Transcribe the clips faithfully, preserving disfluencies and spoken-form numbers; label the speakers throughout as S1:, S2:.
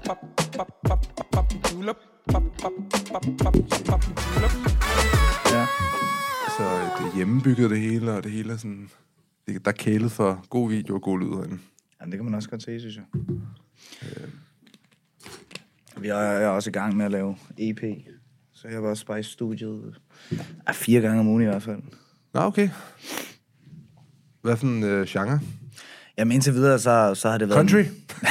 S1: Ja. Så det er hjemmebygget det hele, og det hele er sådan... Det, der er kælet for god video og god lyd herinde.
S2: Ja, det kan man også godt se, synes jeg. Øh. Vi er, jeg er også i gang med at lave E P, så jeg var også bare i studiet ja, fire gange om ugen i hvert fald.
S1: Nå, okay. Hvad for en øh, genre?
S2: Jamen indtil videre, så, så har det været...
S1: Country?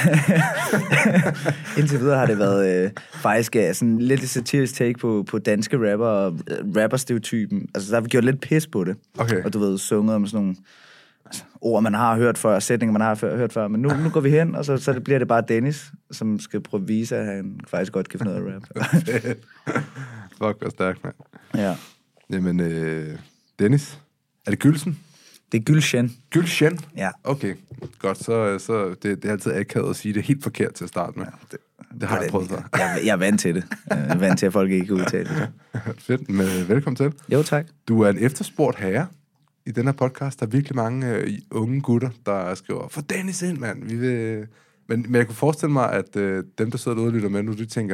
S2: indtil videre har det været øh, faktisk uh, sådan lidt satirisk take på, på danske rapper og uh, rapperstereotypen. Altså, der har vi gjort lidt pis på det.
S1: Okay.
S2: Og du ved, sunget om sådan nogle altså, ord, man har hørt før, sætninger, man har før, hørt før. Men nu, nu går vi hen, og så, så det bliver det bare Dennis, som skal prøve at vise, at han faktisk godt kan finde noget af rap.
S1: Fuck, hvor stærkt, mand.
S2: Ja.
S1: Jamen, øh, Dennis, er det Gylsen?
S2: Det er Gylshen.
S1: Gylshen?
S2: Ja.
S1: Okay, godt. Så, så det, det er altid akavet at sige det helt forkert til at starte med. Ja, det, det har jeg prøvet før.
S2: Jeg, jeg er vant til det. Jeg er vant til, at folk ikke kan udtale det.
S1: Fedt, men velkommen til.
S2: Jo, tak.
S1: Du er en efterspurgt herre i den her podcast. Der er virkelig mange øh, unge gutter, der skriver, for Dennis ind, mand. Vi vil... men, men jeg kunne forestille mig, at øh, dem, der sidder derude og lytter med nu, de tænker,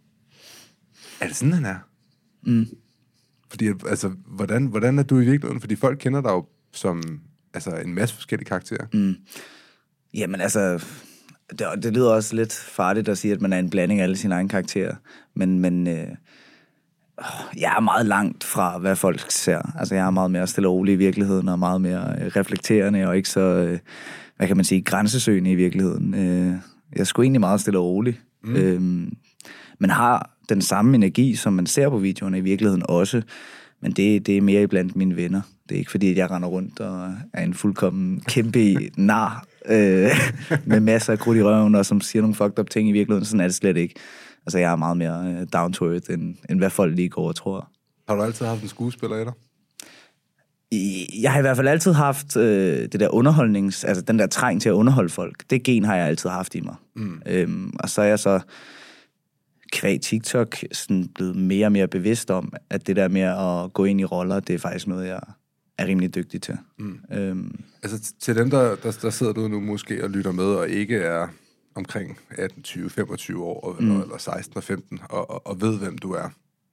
S1: er det sådan, han er?
S2: Mm.
S1: Fordi, altså, hvordan, hvordan er du i virkeligheden? Fordi folk kender dig jo som altså, en masse forskellige karakterer.
S2: Mm. Jamen altså, det, det lyder også lidt farligt at sige, at man er en blanding af alle sine egne karakterer. Men, men øh, jeg er meget langt fra, hvad folk ser. Altså, jeg er meget mere stille og rolig i virkeligheden, og meget mere øh, reflekterende, og ikke så, øh, hvad kan man sige, grænsesøgende i virkeligheden. Øh, jeg er sgu egentlig meget stille og rolig. Mm. Øh, men har den samme energi, som man ser på videoerne i virkeligheden også. Men det, det er mere iblandt mine venner. Det er ikke fordi, at jeg render rundt og er en fuldkommen kæmpe nar øh, med masser af krudt i røven, og som siger nogle fucked up ting i virkeligheden. Sådan er det slet ikke. Altså, jeg er meget mere down to earth, end, end hvad folk lige går og tror.
S1: Har du altid haft en skuespiller i dig?
S2: Jeg har i hvert fald altid haft øh, det der underholdnings... Altså, den der træng til at underholde folk. Det gen har jeg altid haft i mig. Mm. Øhm, og så er jeg så... kvæg TikTok sådan blevet mere og mere bevidst om, at det der med at gå ind i roller, det er faktisk noget, jeg er rimelig dygtig til. Mm. Øhm.
S1: Altså til dem, der, der, der sidder du nu måske og lytter med, og ikke er omkring atten, tyve, femogtyve år, mm. eller, eller seksten og femten, og, og, og ved, hvem du er.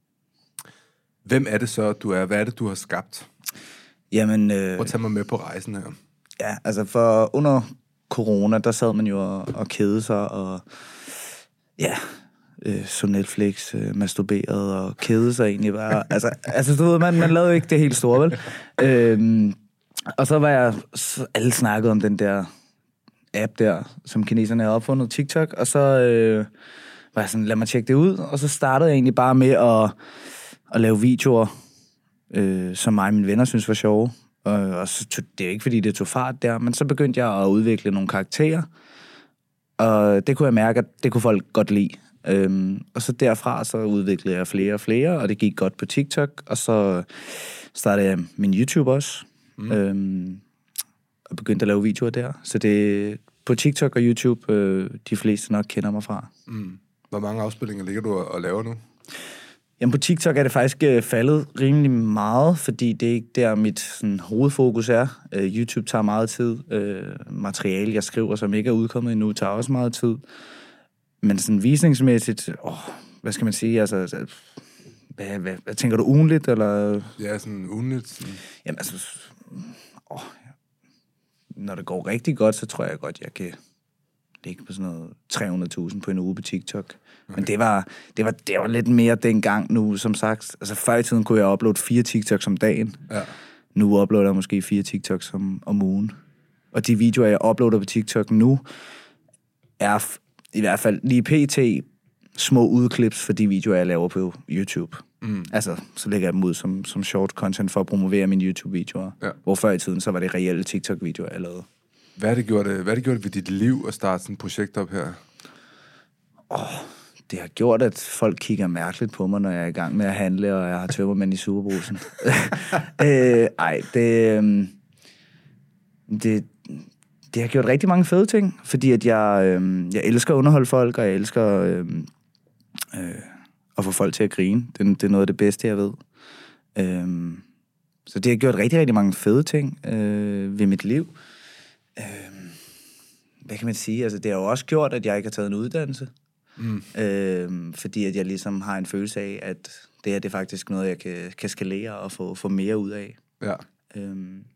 S1: Hvem er det så, du er? Hvad er det, du har skabt?
S2: Jamen... Øh,
S1: Prøv at tage mig med på rejsen her.
S2: Ja, altså for under corona, der sad man jo og, og kædede sig, og ja... Øh, så Netflix, øh, masturberet og kædede sig egentlig bare. Altså, altså du ved, man, man lavede jo ikke det helt store, vel? Øhm, og så var jeg... Så alle snakkede om den der app der, som kineserne havde opfundet, TikTok, og så øh, var jeg sådan, lad mig tjekke det ud, og så startede jeg egentlig bare med at, at lave videoer, øh, som mig og mine venner synes var sjove. Og, og så tog, det er ikke, fordi det tog fart der, men så begyndte jeg at udvikle nogle karakterer, og det kunne jeg mærke, at det kunne folk godt lide. Øhm, og så derfra så udviklede jeg flere og flere, og det gik godt på TikTok, og så startede jeg min YouTube også, mm. øhm, og begyndte at lave videoer der. Så det på TikTok og YouTube, øh, de fleste nok kender mig fra.
S1: Mm. Hvor mange afspillinger ligger du og laver nu?
S2: Jamen på TikTok er det faktisk øh, faldet rimelig meget, fordi det er ikke der mit sådan, hovedfokus er. Øh, YouTube tager meget tid. Øh, materiale, jeg skriver, som ikke er udkommet endnu, tager også meget tid. Men sådan visningsmæssigt, åh, hvad skal man sige, altså, altså hvad, hvad, hvad tænker du, ugenligt, eller?
S1: Ja, sådan ugenligt. Sådan.
S2: Jamen altså, åh, når det går rigtig godt, så tror jeg godt, jeg kan ligge på sådan noget tre hundrede tusind på en uge på TikTok. Okay. Men det var, det, var, det var lidt mere dengang nu, som sagt. Altså før i tiden kunne jeg uploade fire TikToks om dagen. Ja. Nu uploader jeg måske fire TikToks om, om ugen. Og de videoer, jeg uploader på TikTok nu, er i hvert fald lige pt. Små udklips for de videoer, jeg laver på YouTube. Mm. Altså, så lægger jeg dem ud som, som short content for at promovere mine YouTube-videoer. Ja. Hvor før i tiden, så var det reelle TikTok-videoer, jeg lavede.
S1: Hvad har det gjort, hvad har det gjort ved dit liv at starte sådan et projekt op her?
S2: Åh, oh, det har gjort, at folk kigger mærkeligt på mig, når jeg er i gang med at handle, og jeg har tømmermænd i superbrusen. øh, ej, det, øh, det... Det har gjort rigtig mange fede ting, fordi at jeg, øh, jeg elsker at underholde folk, og jeg elsker øh, øh, at få folk til at grine. Det, det er noget af det bedste, jeg ved. Øh, så det har gjort rigtig, rigtig mange fede ting øh, ved mit liv. Øh, hvad kan man sige? Altså, det har jo også gjort, at jeg ikke har taget en uddannelse. Mm. Øh, fordi at jeg ligesom har en følelse af, at det her det er faktisk noget, jeg kan, kan skalere og få, få mere ud af.
S1: Ja.
S2: Øh,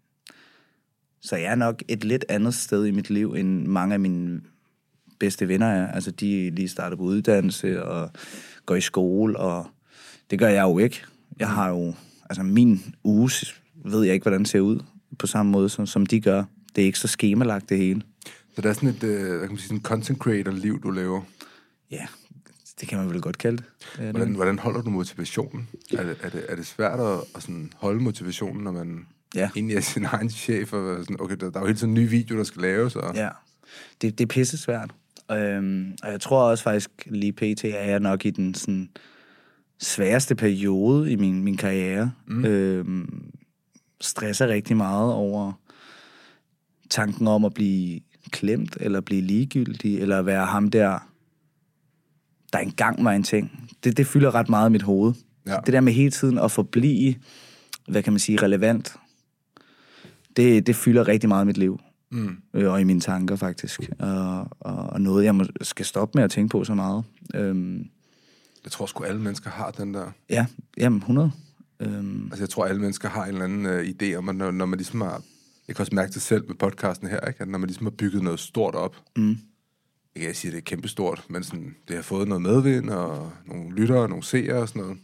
S2: så jeg er nok et lidt andet sted i mit liv, end mange af mine bedste venner er. Altså, de lige starter på uddannelse og går i skole, og det gør jeg jo ikke. Jeg har jo... Altså, min uge ved jeg ikke, hvordan det ser ud på samme måde, som, som de gør. Det er ikke så skemalagt, det hele.
S1: Så det er sådan et, øh, hvad kan man sige, sådan et content creator-liv, du lever?
S2: Ja, det kan man vel godt kalde det.
S1: Hvordan, hvordan holder du motivationen? Er det, er det, er det svært at, at sådan holde motivationen, når man
S2: ja. egentlig
S1: er sin egen chef? Og sådan, okay, der, der er jo hele tiden en ny video, der skal laves. Og...
S2: Ja, det, det er pisse svært. Øhm, og jeg tror også faktisk, lige pt. Er jeg nok i den sådan, sværeste periode i min, min karriere. Mm. Øhm, stresser rigtig meget over tanken om at blive klemt, eller blive ligegyldig, eller være ham der, der engang var en ting. Det, det fylder ret meget i mit hoved. Ja. Det der med hele tiden at forblive, hvad kan man sige, relevant, det, det fylder rigtig meget i mit liv. Mm. Øh, og i mine tanker, faktisk. Og, og noget, jeg må, skal stoppe med at tænke på så meget. Øhm,
S1: jeg tror sgu, alle mennesker har den der.
S2: Ja, jamen hundrede. Øhm,
S1: altså, jeg tror, alle mennesker har en eller anden uh, idé om, at når, når man ligesom har... Jeg kan også mærke det selv med podcasten her, ikke? At når man ligesom har bygget noget stort op, mm. jeg kan sige, at det er kæmpestort, men sådan, det har fået noget medvind, og nogle lyttere, nogle seere og sådan noget.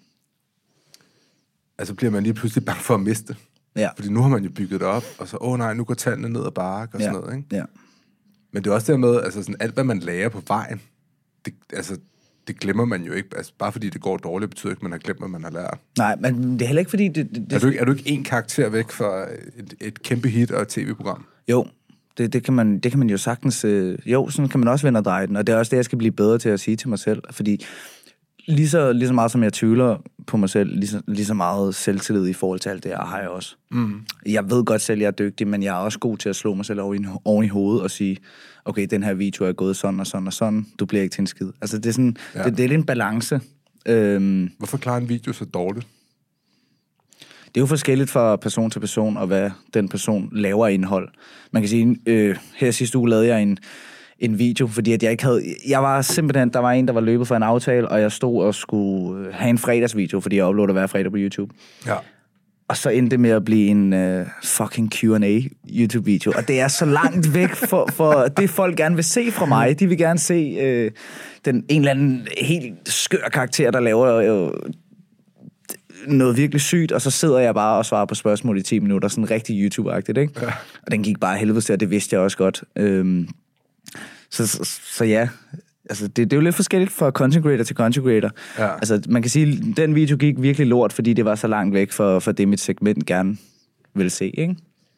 S1: Altså bliver man lige pludselig bange for at miste.
S2: Ja.
S1: Fordi nu har man jo bygget det op, og så, åh nej, nu går tallene ned ad bakke, og
S2: ja.
S1: sådan noget, ikke?
S2: Ja.
S1: Men det er også dermed, altså sådan, alt hvad man lærer på vejen, det, altså, det glemmer man jo ikke. Altså, bare fordi det går dårligt, betyder ikke, at man har glemt, hvad man har lært.
S2: Nej, men det er heller ikke, fordi... Det, det,
S1: er, du ikke, er du ikke en karakter væk fra et, et kæmpe hit og et tv-program?
S2: Jo, det, det, kan man, det kan man jo sagtens... Øh, jo, sådan kan man også vende og dreje den, og det er også det, jeg skal blive bedre til at sige til mig selv, fordi lige så, lige så meget, som jeg tvivler på mig selv, lige så, lige så meget selvtillid i forhold til alt det, jeg har jeg også. Mm. Jeg ved godt selv, at jeg er dygtig, men jeg er også god til at slå mig selv oven i, oven i hovedet og sige, okay, den her video er gået sådan og sådan og sådan, du bliver ikke til en skid. Altså, det er sådan, ja. det, det er lidt en balance. Øhm,
S1: Hvorfor klarer en video så dårligt?
S2: Det er jo forskelligt fra person til person, og hvad den person laver af indhold. Man kan sige, øh, her sidste uge lavede jeg en en video, fordi at jeg ikke havde... Jeg var simpelthen... Der var en, der var løbet for en aftale, og jeg stod og skulle have en fredagsvideo, fordi jeg uploader hver fredag på YouTube. Ja. Og så endte det med at blive en uh, fucking Q and A YouTube-video. Og det er så langt væk for, for det, folk gerne vil se fra mig. De vil gerne se uh, den en eller anden helt skør karakter, der laver uh, noget virkelig sygt, og så sidder jeg bare og svarer på spørgsmål i ti minutter, sådan rigtig YouTube-agtigt, ikke? Ja. Og den gik bare helvede til, og det vidste jeg også godt. Um, Så, så, så ja, altså det, det er jo lidt forskelligt fra content creator til content creator. Ja. Altså man kan sige, at den video gik virkelig lort, fordi det var så langt væk for, for det, mit segment gerne vil se, ikke?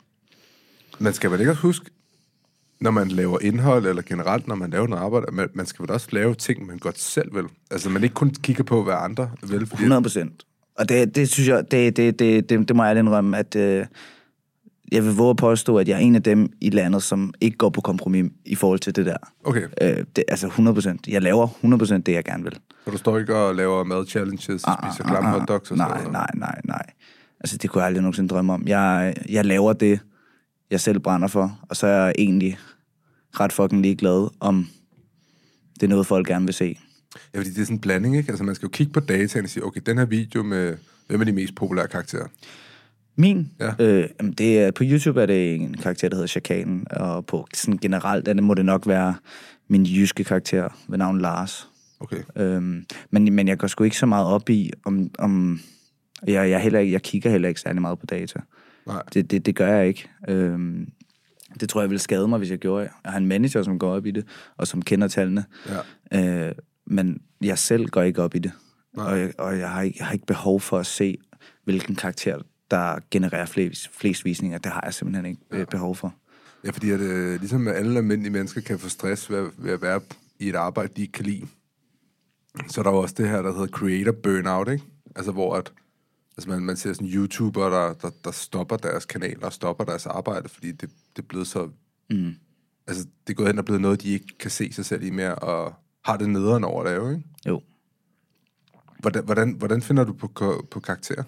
S1: Man skal vel ikke også huske, når man laver indhold, eller generelt, når man laver noget arbejde, man, man skal vel også lave ting, man godt selv vil. Altså man ikke kun kigger på, hvad andre vil. Fordi...
S2: hundrede procent. Og det, det synes jeg, det, det, det, det, det må jeg indrømme, at... Øh, jeg vil våge at påstå, at jeg er en af dem i landet, som ikke går på kompromis i forhold til det der.
S1: Okay.
S2: Øh, det, altså hundrede procent. Jeg laver hundrede procent det, jeg gerne vil.
S1: Og du står ikke og laver mad-challenges, og ah, spiser ah, glam ah, hotdogs og
S2: nej, sådan noget? Nej, nej, nej. Altså, det kunne jeg aldrig nogensinde drømme om. Jeg, jeg laver det, jeg selv brænder for, og så er jeg egentlig ret fucking ligeglad, om det er noget, folk gerne vil se.
S1: Ja, fordi det er sådan en blanding, ikke? Altså, man skal jo kigge på dataen og sige, okay, den her video med, hvem er de mest populære karakterer?
S2: Min? Ja. Øh, det er, på YouTube er det en karakter, der hedder Chakalen, og på sådan generelt det må det nok være min jyske karakter ved navn Lars.
S1: Okay.
S2: Øhm, men, men jeg går sgu ikke så meget op i, om, om jeg, jeg, heller ikke, jeg kigger heller ikke særlig meget på data.
S1: Nej.
S2: Det, det, det gør jeg ikke. Øhm, det tror jeg ville skade mig, hvis jeg gjorde. Jeg har en manager, som går op i det, og som kender tallene. Ja. Øh, men jeg selv går ikke op i det. Og, jeg, og jeg, har ikke, jeg har ikke behov for at se, hvilken karakter der genererer flest, flest visninger. Det har jeg simpelthen ikke ja. behov for.
S1: Ja, fordi at, øh, ligesom alle almindelige mennesker kan få stress ved, ved at være i et arbejde, de ikke kan lide. Så er der jo også det her, der hedder creator burnout, ikke? Altså hvor at, altså man, man ser sådan YouTuber, der, der, der stopper deres kanaler og stopper deres arbejde, fordi det, det er blevet så... Mm. Altså det er gået hen og blevet noget, de ikke kan se sig selv i mere, og har det nederen over det, jo, ikke?
S2: Jo.
S1: Hvordan, hvordan, hvordan finder du på, på karakterer?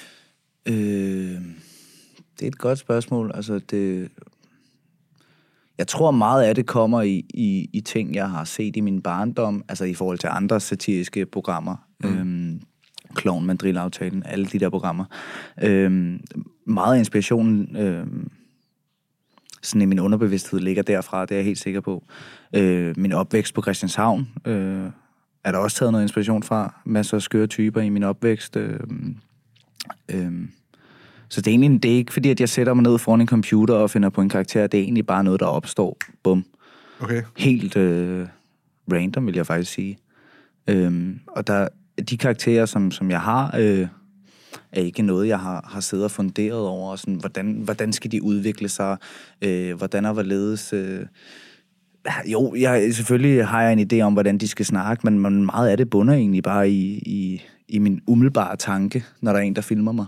S2: Øh, det er et godt spørgsmål. Altså, det... Jeg tror meget af det kommer i, i, i ting, jeg har set i min barndom, altså i forhold til andre satiriske programmer. Mm. Øhm, Klovn, Mandrill-aftalen, alle de der programmer. Øhm, meget af inspirationen øhm, sådan i min underbevidsthed ligger derfra, det er jeg helt sikker på. Øh, min opvækst på Christianshavn øh, er der også taget noget inspiration fra. Masser af skøre typer i min opvækst. Øh, øh, så det er egentlig det er ikke fordi, at jeg sætter mig ned foran en computer og finder på en karakter. Det er egentlig bare noget, der opstår. Bum.
S1: Okay.
S2: Helt øh, random, vil jeg faktisk sige. Øh, og der, de karakterer, som, som jeg har... Øh, er ikke noget, jeg har, har siddet og funderet over. Sådan, hvordan, hvordan skal de udvikle sig? Øh, hvordan er hvorledes... Øh, jo, jeg, selvfølgelig har jeg en idé om, hvordan de skal snakke, men, men meget af det bunder egentlig bare i, i, i min umiddelbare tanke, når der er en, der filmer mig.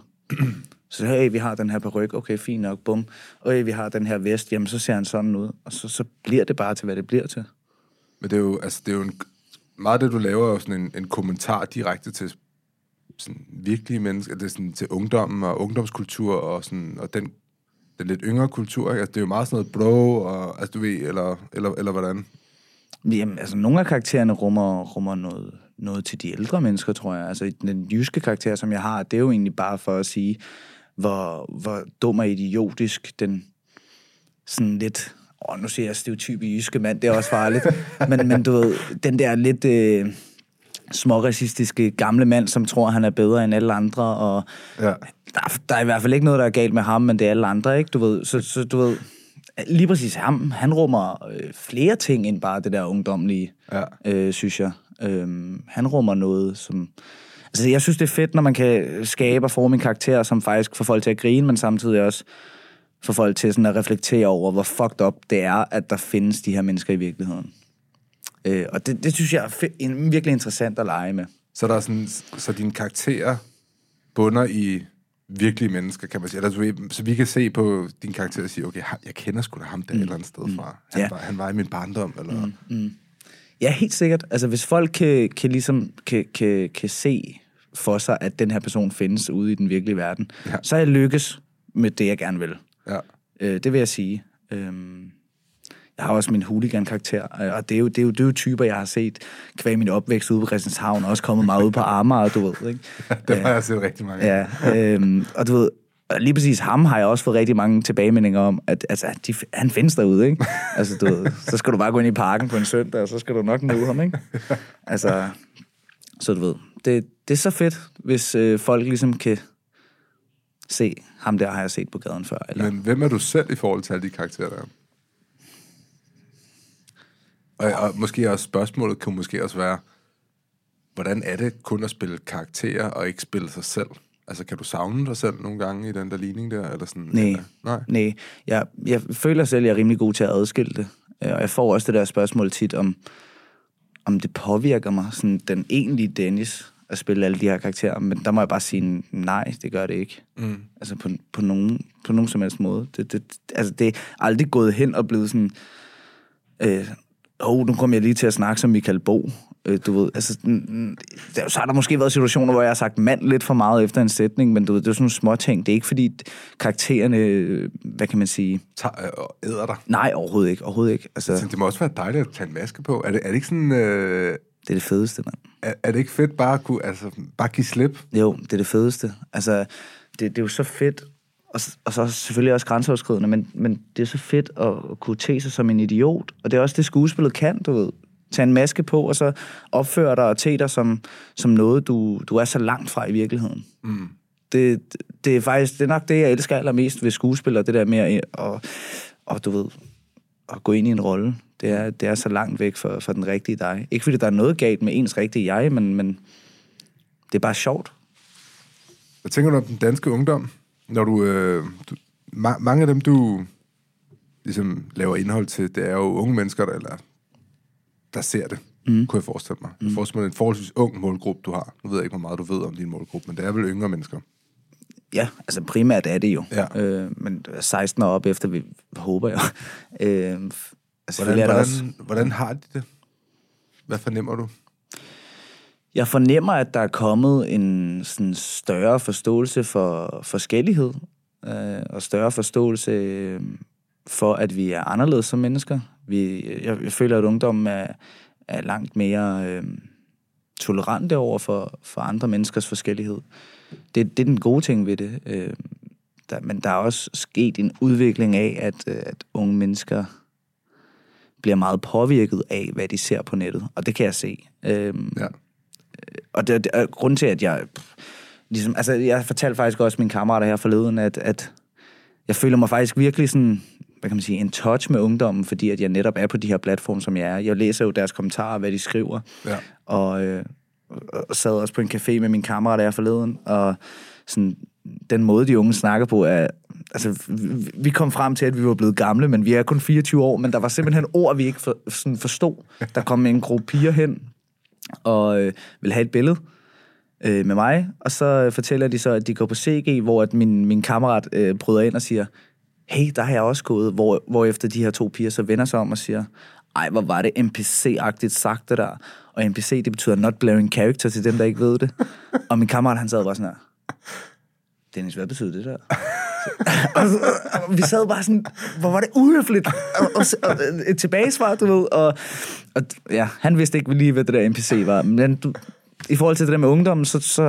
S2: Så hey, vi har den her paryk, okay, fint nok, bum. Og hey, vi har den her vest, jamen så ser han sådan ud. Og så, så bliver det bare til, hvad det bliver til.
S1: Men det er jo, altså, det er jo en, meget det, du laver, er jo sådan en, en kommentar direkte til sådan virkelige mennesker, det er sådan til ungdommen og ungdomskultur og sådan, og den, den lidt yngre kultur, ikke? Altså, det er jo meget sådan noget bro, og, altså du ved, eller, eller, eller hvordan?
S2: Jamen, altså nogle af karaktererne rummer, rummer noget, noget til de ældre mennesker, tror jeg. Altså den jyske karakter, som jeg har, det er jo egentlig bare for at sige, hvor, hvor dum og idiotisk den sådan lidt, åh, nu siger jeg stereotype jyske mand, det er også farligt, men, men du ved, den der lidt... Øh, småracistiske gamle mand, som tror, han er bedre end alle andre, og ja. der, der er i hvert fald ikke noget, der er galt med ham, men det er alle andre, ikke? Du ved, så, så du ved, lige præcis ham, han rummer øh, flere ting end bare det der ungdomlige, ja. øh, synes jeg. Øh, han rummer noget, som... Altså, jeg synes, det er fedt, når man kan skabe og forme en karakter, som faktisk får folk til at grine, men samtidig også får folk til sådan at reflektere over, hvor fucked up det er, at der findes de her mennesker i virkeligheden. Øh, og det, det synes jeg er fe- virkelig interessant at lege med.
S1: Så, der er sådan, så dine karakterer bunder i virkelige mennesker, kan man sige. Eller, så vi kan se på dine karakterer og sige, okay, jeg kender sgu da ham der mm. et eller andet sted fra. Han, ja. var, han var i min barndom. Eller... Mm. Mm.
S2: Ja, helt sikkert. Altså, hvis folk kan, kan, ligesom, kan, kan, kan se for sig, at den her person findes ude i den virkelige verden, ja. så er jeg lykkes med det, jeg gerne vil. Ja. Øh, det vil jeg sige. Øhm, Jeg har også min hooligan-karakter, og det er, jo, det, er jo, det er jo typer, jeg har set kvæg min opvækst ude på Christianshavn, og også kommet meget ud på Amager, du ved, ikke?
S1: Det har jeg set rigtig mange.
S2: Ja, øhm, og du ved, lige præcis ham har jeg også fået rigtig mange tilbagemeldinger om, at altså, de, han findes derude, ikke? Altså, du ved, så skal du bare gå ind i parken på en søndag, og så skal du nok nå ham, ikke? Altså, så du ved, det, det er så fedt, hvis øh, folk ligesom kan se, ham der har jeg set på gaden før. Eller?
S1: Men hvem er du selv i forhold til alle de karakterer, der er? Og, og måske også spørgsmålet kunne måske også være, hvordan er det kun at spille karakterer og ikke spille sig selv? Altså, kan du savne dig selv nogle gange i den der ligning der? Eller sådan,
S2: nej,
S1: eller? Nej.
S2: nej. Jeg, jeg føler selv, at jeg er rimelig god til at adskille det. Og jeg får også det der spørgsmål tit, om, om det påvirker mig, sådan den egentlige Dennis, at spille alle de her karakterer. Men der må jeg bare sige, nej, det gør det ikke. Mm. Altså, på, på, nogen, på nogen som helst måde. Det, det, altså, det er aldrig gået hen og blevet sådan... Øh, Åh, oh, nu kom jeg lige til at snakke som Michael Bo. Øh, du ved, altså, så har der måske været situationer, hvor jeg har sagt mand lidt for meget efter en sætning, men du ved, det er sådan nogle små ting. Det er ikke fordi karaktererne, hvad kan man sige...
S1: Tager, æder dig?
S2: Nej, overhovedet ikke. Overhovedet ikke. Altså,
S1: det må også være dejligt at tage en maske på. Er det, er det ikke sådan... Øh...
S2: Det er det fedeste, mand.
S1: Er, er det ikke fedt bare at kunne, altså, bare give slip?
S2: Jo, det er det fedeste. Altså, det, det er jo så fedt... Og, og så selvfølgelig også grænseoverskridende, men, men det er så fedt at, at kunne te sig som en idiot. Og det er også det, skuespillet kan, du ved. Tage en maske på, og så opføre dig og te dig som, som noget, du, du er så langt fra i virkeligheden. Mm. Det, det er faktisk, det er nok det, jeg elsker allermest ved skuespillere, det der med at, og, og, du ved, at gå ind i en rolle. Det er, det er så langt væk fra, fra den rigtige dig. Ikke fordi der er noget galt med ens rigtige jeg, men, men det er bare sjovt.
S1: Hvad tænker du om den danske ungdom? Når du, øh, du ma- mange af dem, du ligesom laver indhold til, det er jo unge mennesker, der, eller, der ser det, mm. kunne jeg forestille mig. Jeg forestiller mig, det er en forholdsvis ung målgruppe, du har. Nu ved jeg ikke, hvor meget du ved om din målgruppe, men det er vel yngre mennesker.
S2: Ja, altså primært er det jo.
S1: Ja.
S2: Øh, men seksten år op efter, vi håber jeg. Øh, altså,
S1: hvordan, hvordan,
S2: også...
S1: hvordan har de det? Hvad fornemmer du?
S2: Jeg fornemmer, at der er kommet en sådan større forståelse for forskellighed, øh, og større forståelse for, at vi er anderledes som mennesker. Vi, jeg, jeg føler, at ungdommen er, er langt mere øh, tolerante over for, for andre menneskers forskellighed. Det, det er den gode ting ved det. Øh, der, men der er også sket en udvikling af, at, at unge mennesker bliver meget påvirket af, hvad de ser på nettet. Og det kan jeg se. Øh, ja. Og det, det er grunden til, at jeg... Ligesom, altså, jeg fortalte faktisk også mine kammerater her forleden, at, at jeg føler mig faktisk virkelig sådan, hvad kan man sige, en touch med ungdommen, fordi at jeg netop er på de her platforme, som jeg er. Jeg læser jo deres kommentarer, hvad de skriver, ja. og, øh, og sad også på en café med mine kammerater her forleden, og sådan, den måde, de unge snakker på, er... Altså, vi kom frem til, at vi var blevet gamle, men vi er kun fireogtyve år, men der var simpelthen ord, vi ikke for, sådan forstod. Der kom en gruppe piger hen, og øh, ville have et billede øh, med mig, og så fortæller de så, at de går på C G, hvor at min, min kammerat øh, bryder ind og siger, hey, der har jeg også gået, hvor, hvor efter de her to piger så vender sig om og siger, ej, hvor var det N P C-agtigt sagt det der, og N P C, det betyder not blaring character til dem, der ikke ved det. Og min kammerat, han sad bare sådan her, Dennis, hvad betyder det der? og, så, og vi sad bare sådan, hvor var det uhøfligt, og, og, og et tilbagesvar, du ved, og, og ja, han vidste ikke lige, hvad det der N P C var, men du, i forhold til det der med ungdommen, så, så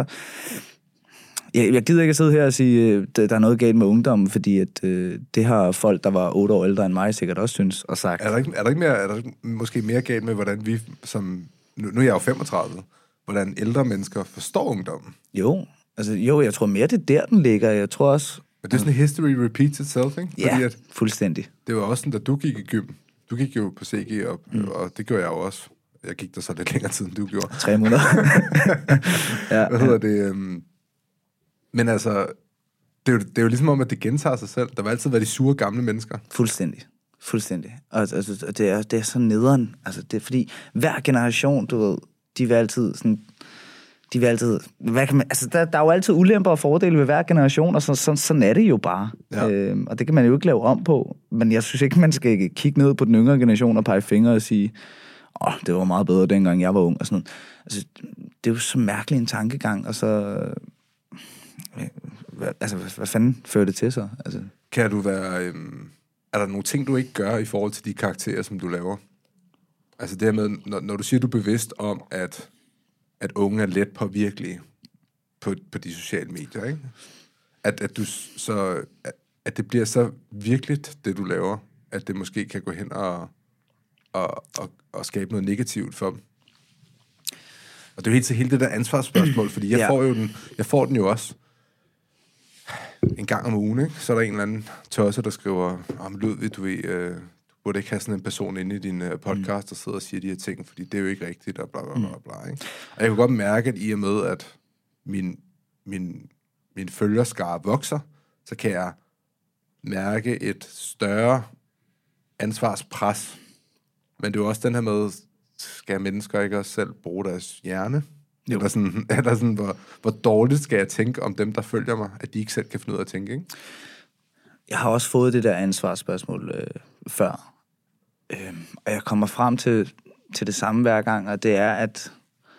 S2: ja, jeg gider ikke at sidde her og sige, at der er noget galt med ungdommen, fordi at, øh, det har folk, der var otte år ældre end mig, sikkert også synes og sagt.
S1: Er der ikke, er der ikke mere, er der måske mere galt med, hvordan vi, som, nu, nu er jeg jo femogtredive, hvordan ældre mennesker forstår ungdommen?
S2: Jo, altså jo, jeg tror mere, det er der, den ligger, jeg tror også...
S1: Men det er sådan, history repeats itself, ikke?
S2: Ja,
S1: fordi at,
S2: fuldstændig.
S1: Det var også sådan, da du gik i gym. Du gik jo på C G, og, mm. og det gjorde jeg jo også. Jeg gik der så lidt længere tid, end du gjorde.
S2: Tre måneder.
S1: ja, Hvad hedder det? Um... Men altså, det er, jo, det er jo ligesom om, at det gentager sig selv. Der vil altid være de sure gamle mennesker.
S2: Fuldstændig. Fuldstændig. Og altså, det, er, det er så nederen. Altså, det er fordi, hver generation, du ved, de vil altid sådan... De vil altid... Hvad kan man, altså, der, der er jo altid ulemper og fordele ved hver generation, og så, så, sådan er det jo bare. Ja. Øhm, og det kan man jo ikke lave om på. Men jeg synes ikke, man skal kigge ned på den yngre generation og pege fingre og sige, åh, det var meget bedre, dengang jeg var ung. Og sådan noget. Altså, det er jo så mærkelig en tankegang, og så... Øh, hvad, altså, hvad, hvad fanden fører det til så? Altså...
S1: Kan du være... Øhm, er der nogle ting, du ikke gør i forhold til de karakterer, som du laver? Altså det med, når, når du siger, du er bevidst om, at at unge er let påvirkelige på, på de sociale medier, ikke? At, at, du så, at, at det bliver så virkeligt, det du laver, at det måske kan gå hen og, og, og, og skabe noget negativt for dem. Og det er jo helt til hele det der ansvarsspørgsmål, fordi jeg, ja. får jo den, jeg får den jo også en gang om ugen, ikke? Så er der en eller anden tosser, der skriver, om Ludvig, du ved... Øh, burde ikke have sådan en person inde i din uh, podcast, der sidder og siger de her ting, fordi det er jo ikke rigtigt, og bla bla bla bla, ikke? Og jeg kunne godt mærke, at i og med, at min, min, min følgerskare vokser, så kan jeg mærke et større ansvarspres. Men det er jo også den her med, skal mennesker ikke også selv bruge deres hjerne? Jo. Eller sådan, eller sådan hvor, hvor dårligt skal jeg tænke om dem, der følger mig, at de ikke selv kan finde ud af at tænke, ikke?
S2: Jeg har også fået det der ansvarsspørgsmål øh, før. Øh, og jeg kommer frem til, til det samme hver gang, og det er, at,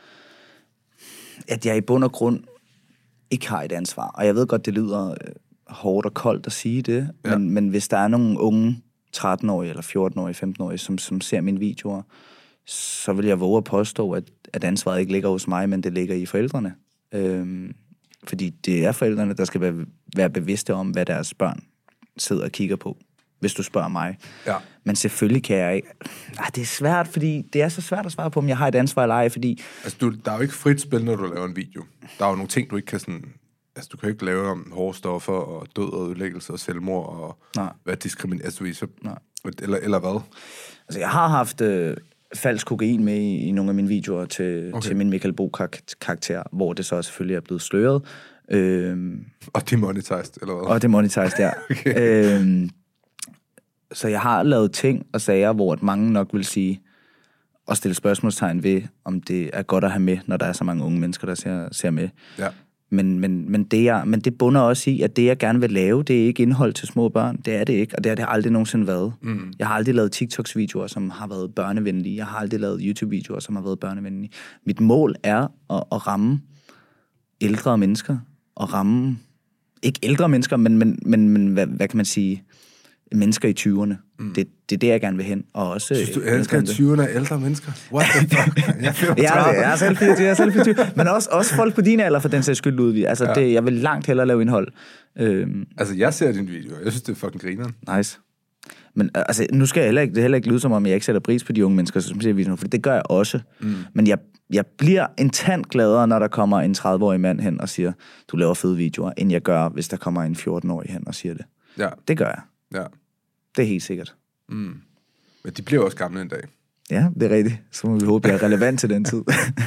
S2: at jeg i bund og grund ikke har et ansvar. Og jeg ved godt, det lyder øh, hårdt og koldt at sige det, ja. men, men hvis der er nogle unge tretten-årige eller fjorten-årige, femten-årige, som, som ser mine videoer, så vil jeg våge at påstå, at, at ansvaret ikke ligger hos mig, men det ligger i forældrene. Øh, fordi det er forældrene, der skal være, være bevidste om, hvad deres børn sidder og kigger på, hvis du spørger mig. Ja. Men selvfølgelig kan jeg ikke... Nej, det er svært, fordi det er så svært at svare på, om jeg har et ansvar eller ej, fordi...
S1: Altså, du, der er jo ikke frit spil, når du laver en video. Der er jo nogle ting, du ikke kan sådan... Altså, du kan ikke lave om hårde stoffer og død og ødelæggelse og selvmord og Nej. hvad diskriminering... Altså, så... eller, eller hvad?
S2: Altså, jeg har haft øh, falsk kokain med i, i nogle af mine videoer til, okay. til min Michael Bo-karakter, hvor det så selvfølgelig er blevet sløret. Øhm,
S1: og demonetized, eller hvad?
S2: Og demonetized, ja. okay. øhm, så jeg har lavet ting og sager, hvor mange nok vil sige, og stille spørgsmålstegn ved, om det er godt at have med, når der er så mange unge mennesker, der ser, ser med. Ja. Men, men, men, det jeg, men det bunder også i, at det, jeg gerne vil lave, det er ikke indhold til små børn. Det er det ikke, og det har det aldrig nogensinde været. Mm. Jeg har aldrig lavet TikToks-videoer, som har været børnevenlige. Jeg har aldrig lavet YouTube-videoer, som har været børnevenlige. Mit mål er at, at ramme ældre mennesker, og ramme, ikke ældre mennesker, men, men, men, men hvad, hvad kan man sige, mennesker i tyverne. Mm. Det, det er det, jeg gerne vil hen. Og også,
S1: synes du, mennesker i tyverne er ældre mennesker? What the fuck? Jeg er fireogtredive.
S2: jeg er selv fireogtyve, jeg er selv fireogtyve. Men også, også folk på din alder, for den sags skyld ud. Altså, ja. det, jeg vil langt hellere lave indhold. Øhm.
S1: Altså, jeg ser din video. Jeg synes, det er fucking grineren.
S2: Nice. Men altså, nu skal jeg heller ikke, det heller ikke lyde som om, jeg ikke sætter pris på de unge mennesker, som ser videoen, for det gør jeg også. Mm. Men jeg, jeg bliver en tand gladere, når der kommer en tredive-årig mand hen og siger, du laver fede videoer, end jeg gør, hvis der kommer en fjorten-årig hen og siger det. Ja. Det gør jeg.
S1: Ja.
S2: Det er helt sikkert.
S1: Mm. Men de bliver også gamle en dag.
S2: Ja, det er rigtigt. Så må vi håbe, jeg er relevant til den tid.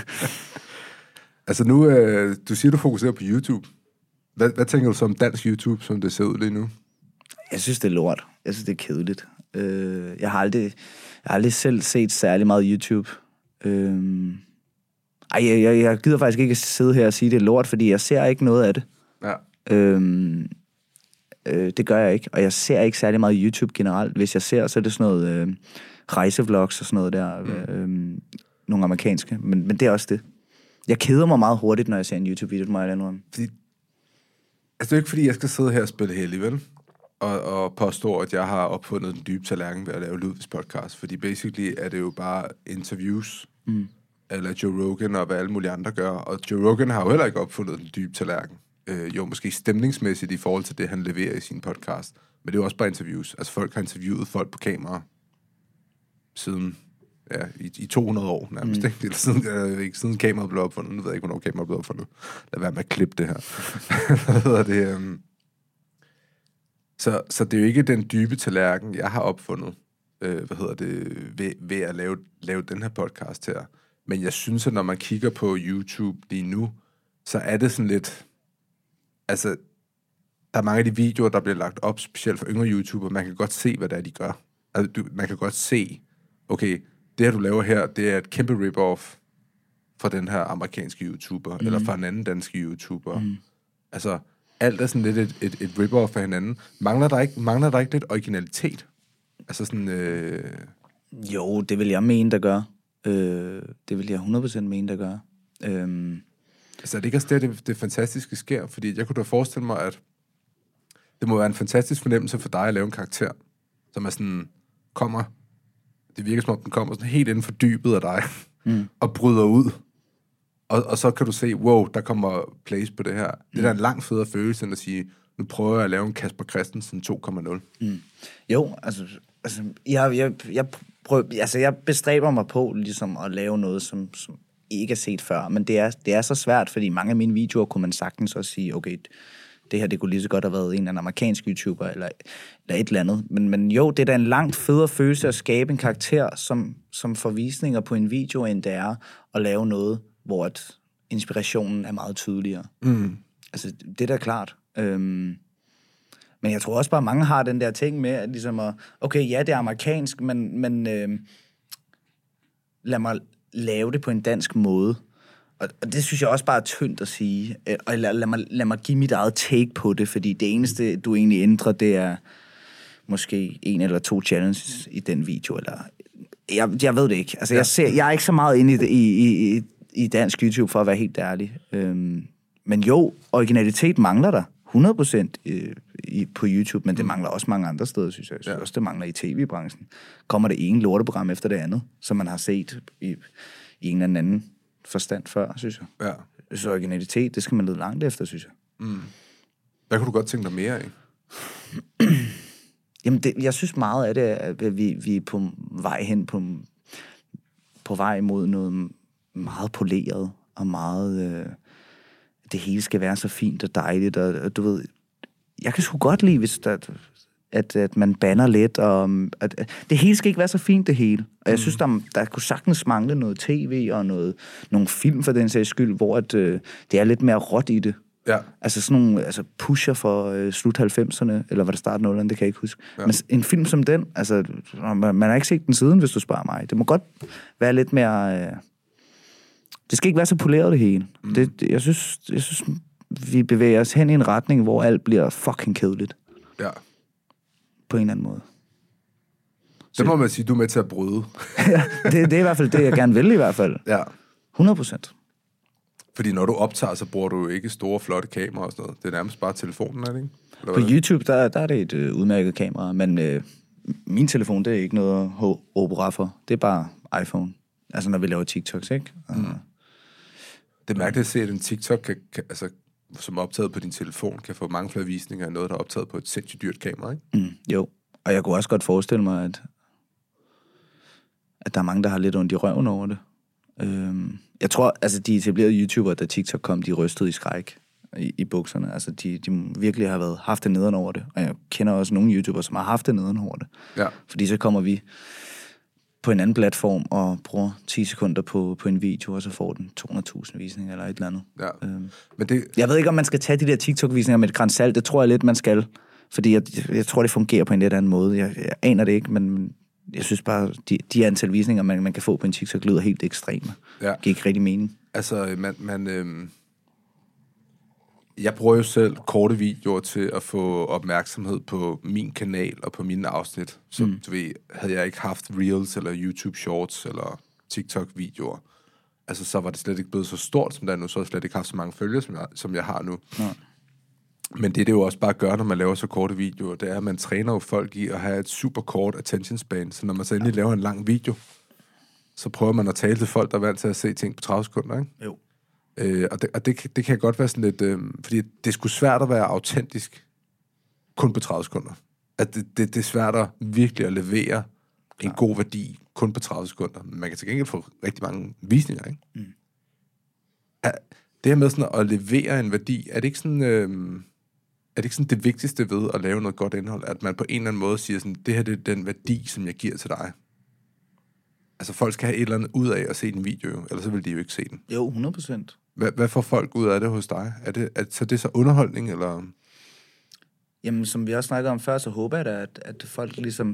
S1: Altså nu, øh, du siger, du fokuserer på YouTube. Hvad, hvad tænker du så om dansk YouTube, som det ser ud lige nu?
S2: Jeg synes, det er lort. Jeg synes, det er kedeligt. Øh, jeg, har aldrig, jeg har aldrig selv set særlig meget YouTube. Øh, ej, jeg, jeg, jeg gider faktisk ikke sidde her og sige, det er lort, fordi jeg ser ikke noget af det. Ja. Øh, øh, det gør jeg ikke. Og jeg ser ikke særlig meget YouTube generelt. Hvis jeg ser, så er det sådan noget øh, rejsevlogs og sådan noget der. Mm. Øh, nogle amerikanske. Men, men det er også det. Jeg keder mig meget hurtigt, når jeg ser en YouTube-video, det må jeg lade
S1: Fordi, altså, det er ikke fordi, jeg skal sidde her og spille heldig, vel? Og, og påstå, at jeg har opfundet den dybe tallerken ved at lave Ludvigs podcast. Fordi basically er det jo bare interviews, mm. eller Joe Rogan og hvad alle mulige andre gør. Og Joe Rogan har jo heller ikke opfundet den dybe tallerken. Øh, jo, måske stemningsmæssigt i forhold til det, han leverer i sin podcast. Men det er jo også bare interviews. Altså folk har interviewet folk på kamera siden, ja, i, i to hundrede år nærmest. Mm. Ikke? Eller siden, øh, ikke, siden kameraet blev opfundet. Nu ved jeg ikke, hvornår kameraet blev opfundet. Lad være med at klippe det her. Hvad hedder det? Um... Så, så det er jo ikke den dybe tallerken, jeg har opfundet, øh, hvad hedder det, ved, ved at lave, lave den her podcast her. Men jeg synes, at når man kigger på YouTube lige nu, så er det sådan lidt, altså, der er mange af de videoer, der bliver lagt op, specielt for yngre YouTubere, man kan godt se, hvad det er, de gør. Altså, du, man kan godt se, okay, det her, du laver her, det er et kæmpe rip-off fra den her amerikanske YouTuber, mm. eller fra en anden dansk YouTuber. Mm. Altså, alt er sådan lidt et, et, et rip-off af hinanden. Mangler der ikke, mangler der ikke lidt originalitet? Altså sådan... Øh...
S2: Jo, det vil jeg mene, der gør. Øh, det vil jeg hundrede procent mene, der gør. Øh...
S1: Altså er det ikke også det, det, det fantastiske sker? Fordi jeg kunne da forestille mig, at det må være en fantastisk fornemmelse for dig at lave en karakter, som er sådan, kommer... Det virker som om, den kommer sådan helt inden for dybet af dig, mm. og bryder ud. Og, og så kan du se, wow, der kommer plays på det her. Det er da en langt federe følelse, end at sige, nu prøver jeg at lave en Kasper Christensen to komma nul. Mm.
S2: Jo, altså, altså jeg, jeg, jeg, prøver, altså, jeg bestræber mig på ligesom at lave noget, som, som ikke er set før. Men det er, det er så svært, fordi mange af mine videoer kunne man sagtens også sige, okay, det her, det kunne lige så godt have været en eller anden amerikansk YouTuber, eller, eller et eller andet. Men, men jo, det er da en langt federe følelse at skabe en karakter, som, som får visninger på en video, end det er at lave noget, hvor at inspirationen er meget tydeligere. Mm. Altså, det er da klart. Øhm, men jeg tror også bare, at mange har den der ting med, at ligesom at, okay, ja, det er amerikansk, men, men øhm, lad mig lave det på en dansk måde. Og, og det synes jeg også bare er tyndt at sige. Og lad, lad, mig, lad mig give mit eget take på det, fordi det eneste, du egentlig ændrer, det er måske en eller to challenges i den video, eller... Jeg, jeg ved det ikke. Altså, jeg, ser, jeg er ikke så meget inde i, det, i, i, i dansk YouTube, for at være helt ærlig. Øhm, men jo, originalitet mangler der. hundrede procent øh, i, på YouTube, men det mangler også mange andre steder, synes jeg. Jeg synes ja. også, det mangler i tv-branchen. Kommer det ene lorteprogram efter det andet, som man har set i, i en eller anden forstand før, synes jeg. Ja. Så originalitet, det skal man lede langt efter, synes jeg.
S1: Mm. Hvad kunne du godt tænke dig mere af?
S2: Jamen, det, jeg synes meget af det, at vi, vi er på vej hen på, på vej mod noget meget poleret og meget... Øh, det hele skal være så fint og dejligt, og, og du ved... Jeg kan sgu godt lide, hvis der, at, at man banner lidt, og at, at det hele skal ikke være så fint, det hele. Og jeg synes, der, der kunne sagtens mangle noget tv og noget, nogle film for den sags skyld, hvor at, øh, det er lidt mere råt i det. Ja. Altså sådan nogle altså pusher for øh, slut halvfemserne, eller var det start nullerne, det kan jeg ikke huske. Ja. Men en film som den, altså, man, man har ikke set den siden, hvis du spørger mig. Det må godt være lidt mere... Øh, det skal ikke være så poleret, det hele. Mm. Det, det, jeg, synes, jeg synes, vi bevæger os hen i en retning, hvor alt bliver fucking kedeligt. Ja. På en eller anden måde.
S1: Så må man sige, du er med til at bryde.
S2: Ja, det, det er i hvert fald det, jeg gerne vil i hvert fald. Ja. hundrede procent.
S1: Fordi når du optager, så bruger du jo ikke store, flotte kameraer og sådan noget. Det er nærmest bare telefonen, er det ikke?
S2: På YouTube, der, der er det et øh, udmærket kamera, men øh, min telefon, det er ikke noget at råbe for. Det er bare iPhone. Altså, når vi laver TikToks, ikke? Mm.
S1: Det er mærkeligt at se, at en TikTok, kan, kan, altså, som er optaget på din telefon, kan få mange flere visninger end noget, der er optaget på et sindssygt dyrt kamera, ikke?
S2: Mm, jo, og jeg kunne også godt forestille mig, at, at der er mange, der har lidt ondt i røven over det. Øhm, jeg tror, altså de etablerede YouTubere, da TikTok kom, de rystede i skræk i, i bukserne. Altså, de, de virkelig har været, haft det nederen over det. Og jeg kender også nogle YouTubere, som har haft det nederen over det.
S1: Ja.
S2: Fordi så kommer vi på en anden platform og bruger ti sekunder på, på en video, og så får den to hundrede tusind visninger eller et eller andet.
S1: Ja.
S2: Øhm,
S1: Men det...
S2: Jeg ved ikke, om man skal tage de der TikTok-visninger med et gran salt. Det tror jeg lidt, man skal. Fordi jeg, jeg tror, det fungerer på en lidt anden måde. Jeg, jeg aner det ikke, men jeg synes bare, de, de antal visninger, man, man kan få på en TikTok, lyder helt ekstreme.
S1: Ja.
S2: Det giver ikke rigtig mening.
S1: Altså, man... man øhm... Jeg bruger jo selv korte videoer til at få opmærksomhed på min kanal og på mine afsnit. Så mm. du ved, havde jeg ikke haft Reels eller YouTube Shorts eller TikTok-videoer, altså så var det slet ikke blevet så stort, som det er nu. Så havde jeg slet ikke haft så mange følgere, som jeg, som jeg har nu. Ja. Men det, det jo også bare gør, når man laver så korte videoer, det er, at man træner jo folk i at have et super kort attention span. Så når man så endelig laver en lang video, så prøver man at tale til folk, der er vant til at se ting på tredive sekunder, ikke? Jo. Øh, og det, og det, det kan godt være sådan lidt... Øh, fordi det er sgu svært at være autentisk kun på tredive sekunder. At det, det, det er svært at virkelig at levere Klar. en god værdi kun på tredive sekunder. Men man kan til gengæld få rigtig mange visninger, ikke? Mm. Er, det her med sådan at levere en værdi, er det ikke sådan... Øh, er det ikke sådan det vigtigste ved at lave noget godt indhold? At man på en eller anden måde siger sådan, det her det er den værdi, som jeg giver til dig. Altså, folk skal have et eller andet ud af at se den video, ellers så vil de jo ikke se den.
S2: Jo, hundrede procent.
S1: Hvad, hvad får folk ud af det hos dig? Er det, er, så det er så underholdning, eller?
S2: Jamen, som vi også snakkede om før, så håber jeg da, at, at folk ligesom...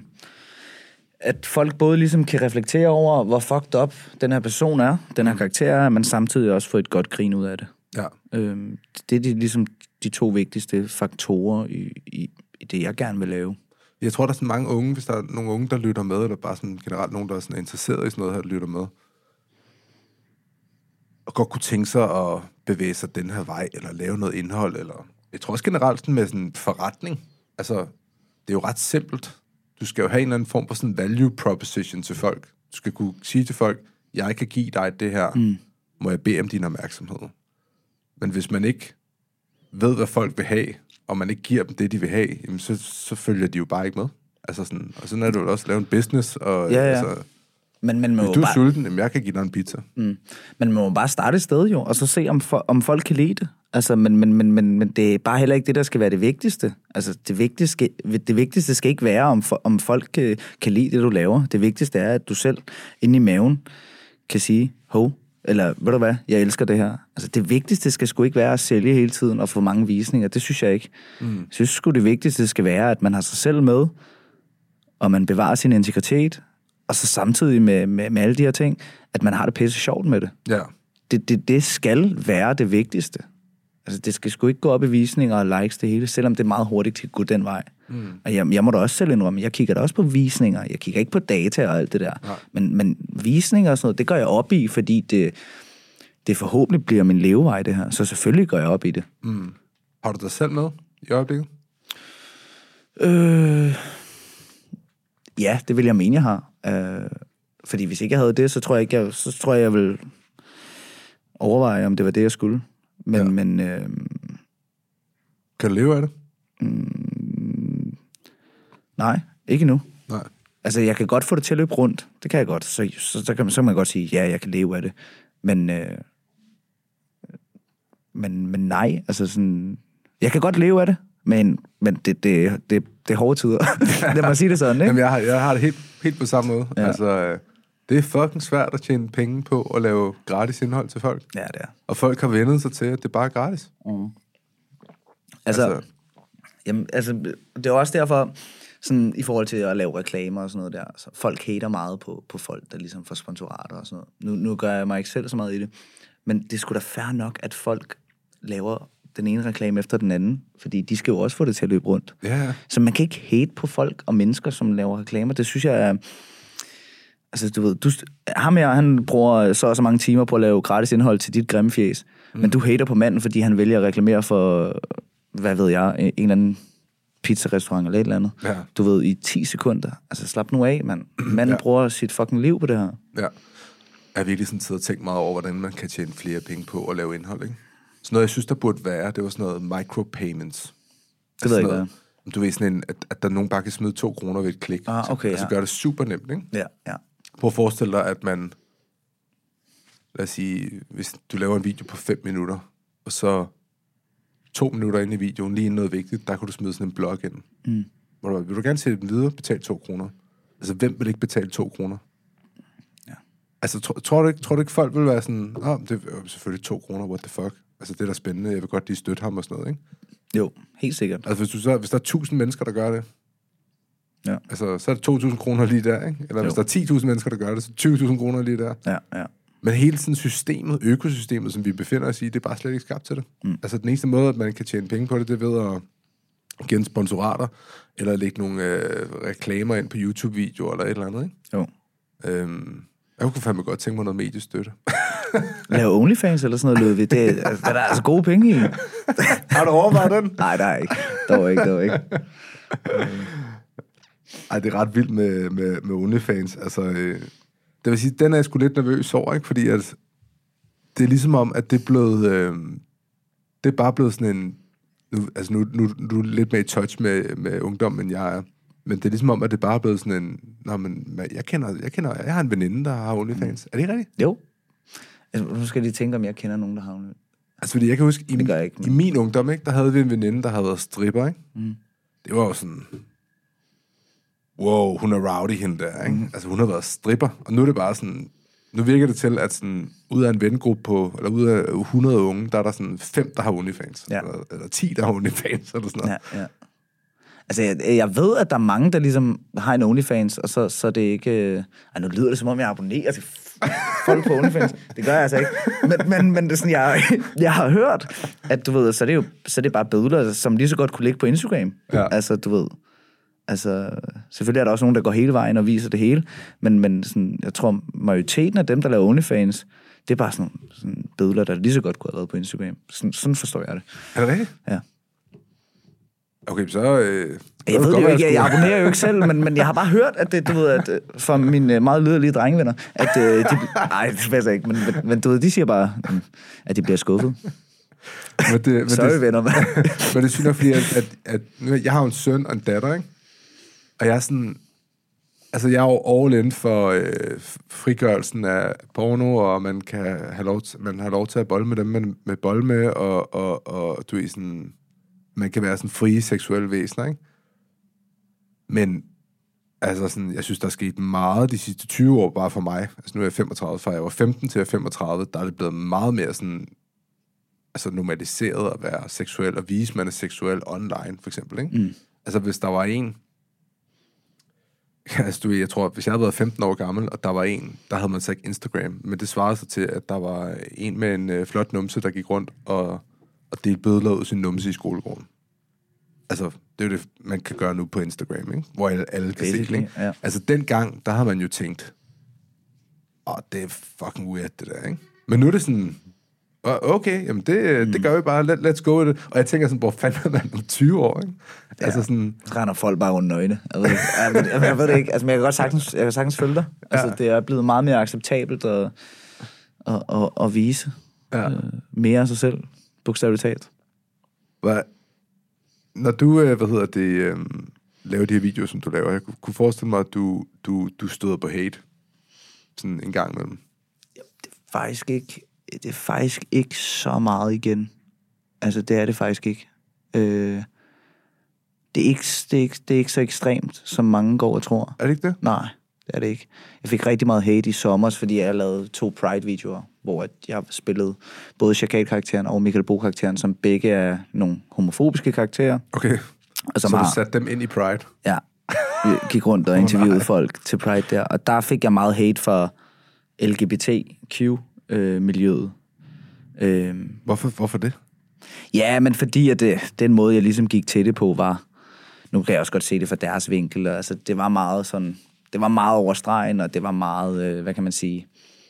S2: At folk både ligesom kan reflektere over, hvor fucked up den her person er, den her mm. karakter er, men samtidig også få et godt grin ud af det. Ja. Øhm, det er de, ligesom de to vigtigste faktorer i, i, i det, jeg gerne vil lave.
S1: Jeg tror, der er sådan mange unge, hvis der er nogle unge, der lytter med, eller bare sådan generelt nogen, der er sådan interesseret i sådan noget her, der lytter med, og godt kunne tænke sig at bevæge sig den her vej, eller lave noget indhold, eller... Jeg tror også generelt sådan med sådan en forretning. Altså, det er jo ret simpelt. Du skal jo have en eller anden form for sådan value proposition til folk. Du skal kunne sige til folk, jeg kan give dig det her, mm. må jeg bede om din opmærksomhed. Men hvis man ikke ved, hvad folk vil have, og man ikke giver dem det, de vil have, jamen så, så følger de jo bare ikke med. Altså sådan, og sådan er det jo også at lave en business. Og,
S2: ja, ja.
S1: Altså,
S2: men, men
S1: hvis du er
S2: bare...
S1: sulten, jamen jeg kan give dig en pizza. Mm.
S2: Men man må bare starte et sted jo, og så se, om, for, om folk kan lide det. Altså, men, men, men, men, men det er bare heller ikke det, der skal være det vigtigste. Altså, det vigtigste, det vigtigste skal ikke være, om, for, om folk kan, kan lide det, du laver. Det vigtigste er, at du selv inde i maven kan sige, hov, eller ved du hvad, jeg elsker det her. Altså, det vigtigste skal sgu ikke være at sælge hele tiden og få mange visninger. Det synes jeg ikke. Mm. Jeg synes sgu, det vigtigste skal være, at man har sig selv med, og man bevarer sin integritet, og så samtidig med, med, med alle de her ting, at man har det pisse sjovt med det.
S1: Ja.
S2: Det, det. Det skal være det vigtigste. Altså, det skal sgu ikke gå op i visninger og likes det hele, selvom det er meget hurtigt til at gå den vej. Mm. Og jeg, jeg må da også selv indrømme, jeg kigger da også på visninger. Jeg kigger ikke på data og alt det der. Men, men visninger og sådan noget, det gør jeg op i, fordi det, det forhåbentlig bliver min levevej, det her. Så selvfølgelig går jeg op i det.
S1: Mm. Har du dig selv med i øjeblikket?
S2: Øh, ja, det vil jeg mene, jeg har. Øh, fordi hvis ikke jeg havde det, så tror jeg ikke, jeg, så tror jeg, jeg vil overveje, om det var det, jeg skulle. Men, ja. men øh,
S1: kan du leve af det?
S2: Mm, nej, ikke nu.
S1: Nej.
S2: Altså, jeg kan godt få det til at løbe rundt. Det kan jeg godt. Så, så, så, kan, man, så kan man godt sige, ja, jeg kan leve af det. Men, øh, men, men nej, altså sådan... Jeg kan godt leve af det, men, men det, det, det, det er hårde tider. Lad mig sige det sådan, ikke?
S1: Jamen, jeg har, jeg har det helt, helt på samme måde. Ja. Altså... Det er fucking svært at tjene penge på at lave gratis indhold til folk.
S2: Ja, det er.
S1: Og folk har vendet sig til, at det bare er gratis. Mm.
S2: Altså, altså, jamen, altså, det er også derfor, sådan, i forhold til at lave reklamer og sådan noget der, altså, folk hater meget på, på folk, der ligesom får sponsorater og sådan noget. Nu, nu gør jeg mig ikke selv så meget i det, men det er sgu da fair nok, at folk laver den ene reklame efter den anden, fordi de skal jo også få det til at løbe rundt.
S1: Yeah.
S2: Så man kan ikke hate på folk og mennesker, som laver reklamer. Det synes jeg er... Altså, du ved, du, ham her, han bruger så og så mange timer på at lave gratis indhold til dit grimme fjes, mm. men du hater på manden, fordi han vælger at reklamere for, hvad ved jeg, en eller anden pizzarestaurant eller et eller andet.
S1: Ja.
S2: Du ved, i ti sekunder. Altså, slap nu af, mand. Manden ja. bruger sit fucking liv på det her.
S1: Ja. Jeg har virkelig sådan siddet og tænkt meget over, hvordan man kan tjene flere penge på at lave indhold, ikke? Så noget, jeg synes, der burde være, det var sådan noget micropayments.
S2: Det
S1: altså
S2: ved jeg ikke,
S1: noget, du ved sådan en, at, at der nogen bare kan smide to kroner ved et klik.
S2: Ah, okay,
S1: altså
S2: ja.
S1: gør det super nemt, ikke?
S2: Ja, ja.
S1: Prøv at forestille dig, at man, lad os sige, hvis du laver en video på fem minutter, og så to minutter inde i videoen, lige noget vigtigt, der kan du smide sådan en blog ind.
S2: Mm.
S1: Hvor du, vil du gerne se den videre, betale to kroner? Altså, hvem vil ikke betale to kroner?
S2: Ja.
S1: Altså, tro, tror, du ikke, tror du ikke, folk vil være sådan, åh, oh, det er selvfølgelig to kroner, what the fuck? Altså, det er da spændende, jeg vil godt lige støtte ham og sådan noget, ikke?
S2: Jo, helt sikkert.
S1: Altså, hvis, du så, hvis der er tusind mennesker, der gør det,
S2: ja.
S1: altså, så er det to tusind kroner lige der, ikke? Eller jo. Hvis der er ti tusind mennesker, der gør det, så tyve tusind kroner lige der.
S2: Ja, ja.
S1: Men hele sådan systemet, økosystemet, som vi befinder os i, det er bare slet ikke skabt til det. Mm. Altså, den eneste måde, at man kan tjene penge på det, det er ved at give sponsorater, eller lægge nogle øh, reklamer ind på YouTube-videoer, eller et eller andet, ikke?
S2: Jo.
S1: Øhm, jeg kunne fandme godt tænke mig noget mediestøtte.
S2: Lave OnlyFans eller sådan noget, Lød. Det er, der er altså gode penge i.
S1: Har du overvejet den?
S2: Nej, der er ikke. Der var ikke, der var ikke.
S1: Ej, det er ret vildt med, med, med OnlyFans. Altså, øh, det vil sige, den er jeg sgu lidt nervøs over, ikke? Fordi at det er ligesom om, at det er blevet... Øh, det er bare blevet sådan en... Nu, altså, nu, nu, nu er du lidt mere i touch med, med ungdom, end jeg er. Men det er ligesom om, at det bare er blevet sådan en... Nå, men jeg kender... Jeg, kender, jeg har en veninde, der har OnlyFans. Er det ikke rigtigt?
S2: Jo. Altså, nu skal jeg lige tænke, om jeg kender nogen, der har OnlyFans.
S1: Altså, fordi jeg kan huske, i,
S2: ikke, men...
S1: i min ungdom, ikke, der havde vi en veninde, der havde været stripper, ikke?
S2: Mm.
S1: Det var jo sådan... Wow, hun er rowdy, hende der, ikke? Mm. Altså, hun har været stripper, og nu er det bare sådan... Nu virker det til, at sådan, ud af en vengruppe på, eller ud af hundrede unge, der er der sådan fem, der har OnlyFans. Ja. Eller, eller ti, der har OnlyFans, eller sådan noget.
S2: Ja, ja. Altså, jeg, jeg ved, at der er mange, der ligesom har en OnlyFans, og så, så er det ikke... Ej, nu lyder det, som om jeg abonnerer til folk på OnlyFans. Det gør jeg altså ikke. Men, men, men det er sådan, jeg, jeg har hørt, at du ved, så er det jo så er det bare billeder, som lige så godt kunne ligge på Instagram.
S1: Ja.
S2: Altså, du ved... Altså, selvfølgelig er der også nogen, der går hele vejen og viser det hele, men, men sådan, jeg tror, majoriteten af dem, der laver OnlyFans, det er bare sådan, sådan billeder, der lige så godt kunne have været på Instagram. Sådan, sådan forstår jeg det.
S1: Er det rigtigt?
S2: Ja.
S1: Okay, så... Øh,
S2: jeg ved det jo ikke, jeg, jeg abonnerer jo ikke selv, men, men jeg har bare hørt, at det, du ved, at fra mine meget lyderlige drengevenner, at øh, de... Nej, det passer ikke, men, men, men du ved, de siger bare, at de bliver skuffet.
S1: Men det, men
S2: Sorry,
S1: det,
S2: venner.
S1: Men det synes jeg, fordi at, at, at, at jeg har en søn og en datter, ikke? Og jeg er sådan... Altså, jeg er jo all in for øh, frigørelsen af porno, og man kan have lov til, man har lov til at bolle med dem, man med bolle med, og, og, og du er sådan... Man kan være sådan frie seksuelle væsener, ikke? Men, altså sådan, jeg synes, der er sket meget de sidste tyve år, bare for mig. Altså, nu er jeg femogtredive, fra jeg var femten til jeg er femogtredive, der er det blevet meget mere sådan... Altså, normaliseret at være seksuel, og vise, man er seksuel online, for eksempel, ikke? Mm. Altså, hvis der var en... Altså, du, jeg tror, hvis jeg havde været femten år gammel, og der var en, der havde man så ikke Instagram, men det svarede sig til, at der var en med en øh, flot numse, der gik rundt og, og delte billeder ud sin numse i skolegården. Altså, det er jo det, man kan gøre nu på Instagram, ikke? Hvor alle, alle kan se det, ikke? Ja. Altså, dengang, der har man jo tænkt, åh, det er fucking weird, det der, ikke? Men nu er det sådan... Okay, jamen det, mm. det gør vi bare. Let, let's go with it. Og jeg tænker sådan, hvor fanden er man om tyve år, ikke?
S2: Ja.
S1: Altså sådan...
S2: Så render folk bare rundt nøgne. Jeg ved, ikke. Jeg, jeg, jeg ved det ikke. Altså, men jeg kan godt sagtens, jeg kan sagtens følge dig. Altså, ja. Det er blevet meget mere acceptabelt at, at, at, at vise ja. øh, mere af sig selv, bogstaveligt talt.
S1: Hvad? Når du, øh, hvad hedder det, øh, laver de her videoer, som du laver, jeg kunne forestille mig, at du, du, du støder på hate sådan en gang imellem.
S2: Ja, det er faktisk ikke... Det er faktisk ikke så meget igen. Altså, det er det faktisk ikke. Øh, det, er ikke det, er ikke, det er ikke så ekstremt, som mange går og tror.
S1: Er det ikke det?
S2: Nej, det er det ikke. Jeg fik rigtig meget hate i sommer, fordi jeg lavede to Pride-videoer, hvor jeg spillede både Chakal-karakteren og Michael Bo-karakteren, som begge er nogle homofobiske karakterer.
S1: Okay,
S2: og som
S1: så
S2: har,
S1: du satte dem ind i Pride?
S2: Ja, jeg gik rundt og interviewede oh, folk til Pride der, og der fik jeg meget hate for L G B T Q Øh, miljøet. Øh,
S1: hvorfor, hvorfor det?
S2: Ja, men fordi at det, den måde, jeg ligesom gik til det på, var... Nu kan jeg også godt se det fra deres vinkel. Altså, det var meget sådan... Det var meget overstregen, og det var meget... Øh, hvad kan man sige?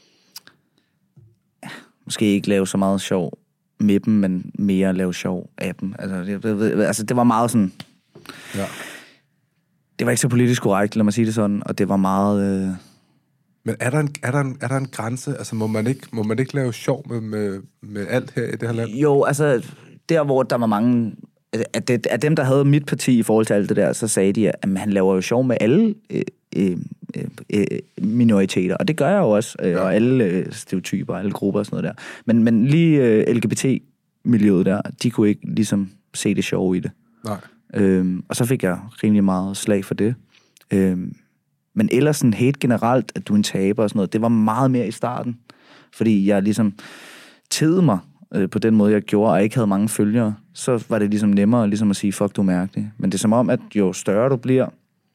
S2: Ja, måske ikke lave så meget sjov med dem, men mere lave sjov af dem. Altså, det, altså, det var meget sådan...
S1: Ja.
S2: Det var ikke så politisk korrekt, lad mig sige det sådan, og det var meget... Øh...
S1: Men er der, en, er, der en, er der en grænse? Altså, må man ikke, må man ikke lave sjov med, med, med alt her i det her land?
S2: Jo, altså, der hvor der var mange... At, det, at dem, der havde mit parti i forhold til alt det der, så sagde de, at han laver jo sjov med alle øh, øh, øh, minoriteter, og det gør jeg jo også, øh, ja. Og alle øh, stereotyper, alle grupper og sådan noget der. Men, men lige øh, L G B T-miljøet der, de kunne ikke ligesom se det sjove i det.
S1: Nej.
S2: Øhm, og så fik jeg rimelig meget slag for det. Øhm, men ellers sådan helt generelt, at du er en taber og sådan noget, det var meget mere i starten, fordi jeg ligesom tedede mig øh, på den måde, jeg gjorde, og ikke havde mange følgere, så var det ligesom nemmere ligesom at sige, fuck, du er mærkelig. Men det er som om, at jo større du bliver,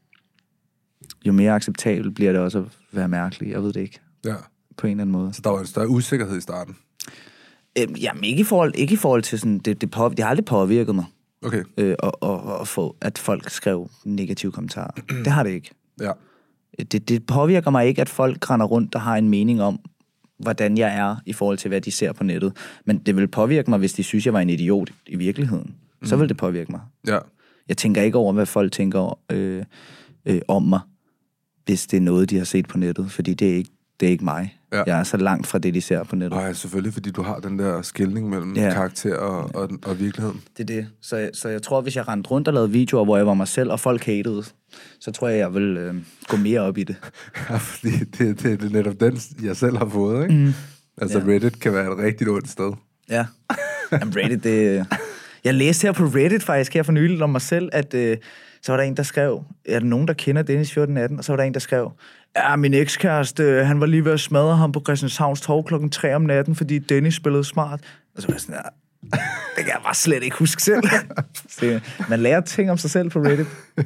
S2: jo mere acceptabel bliver det også at være mærkelig. Jeg ved det ikke.
S1: Ja.
S2: På en eller anden måde.
S1: Så der var en større usikkerhed i starten?
S2: Øhm, jamen, ikke i forhold, ikke i forhold til sådan, det, det, på, det har aldrig påvirket mig.
S1: Okay.
S2: Øh, og, og, og få, at folk skrev negative kommentarer. Det har det ikke.
S1: Ja.
S2: Det, det påvirker mig ikke, at folk render rundt og har en mening om, hvordan jeg er i forhold til, hvad de ser på nettet. Men det vil påvirke mig, hvis de synes, jeg var en idiot i virkeligheden. Så vil det påvirke mig.
S1: Ja.
S2: Jeg tænker ikke over, hvad folk tænker øh, øh, om mig, hvis det er noget, de har set på nettet. Fordi det er ikke, det er ikke mig. Ja. Jeg er så langt fra det, de ser på nettet.
S1: Nej, selvfølgelig, fordi du har den der skilning mellem ja. karakter og, og, og virkeligheden.
S2: Det er det. Så, jeg, så jeg tror, hvis jeg rendte rundt og lavede videoer, hvor jeg var mig selv, og folk hatede, så tror jeg, jeg vil øh, gå mere op i det. Ja,
S1: fordi det, det, det er netop den, jeg selv har fået, ikke? Mm. Altså, ja. Reddit kan være et rigtig ondt sted.
S2: Ja. Jamen, Reddit, det... Jeg læste her på Reddit faktisk her for nylig om mig selv, at øh, så var der en, der skrev, er der nogen, der kender Dennis fjorten atten? Og så var der en, der skrev, ja, min ekskæreste, han var lige ved at smadre ham på Christianshavns Torv klokken tre om natten, fordi Dennis spillede smart. Og så var jeg sådan, ja, det kan jeg bare slet ikke huske selv. Så, man lærer ting om sig selv på Reddit.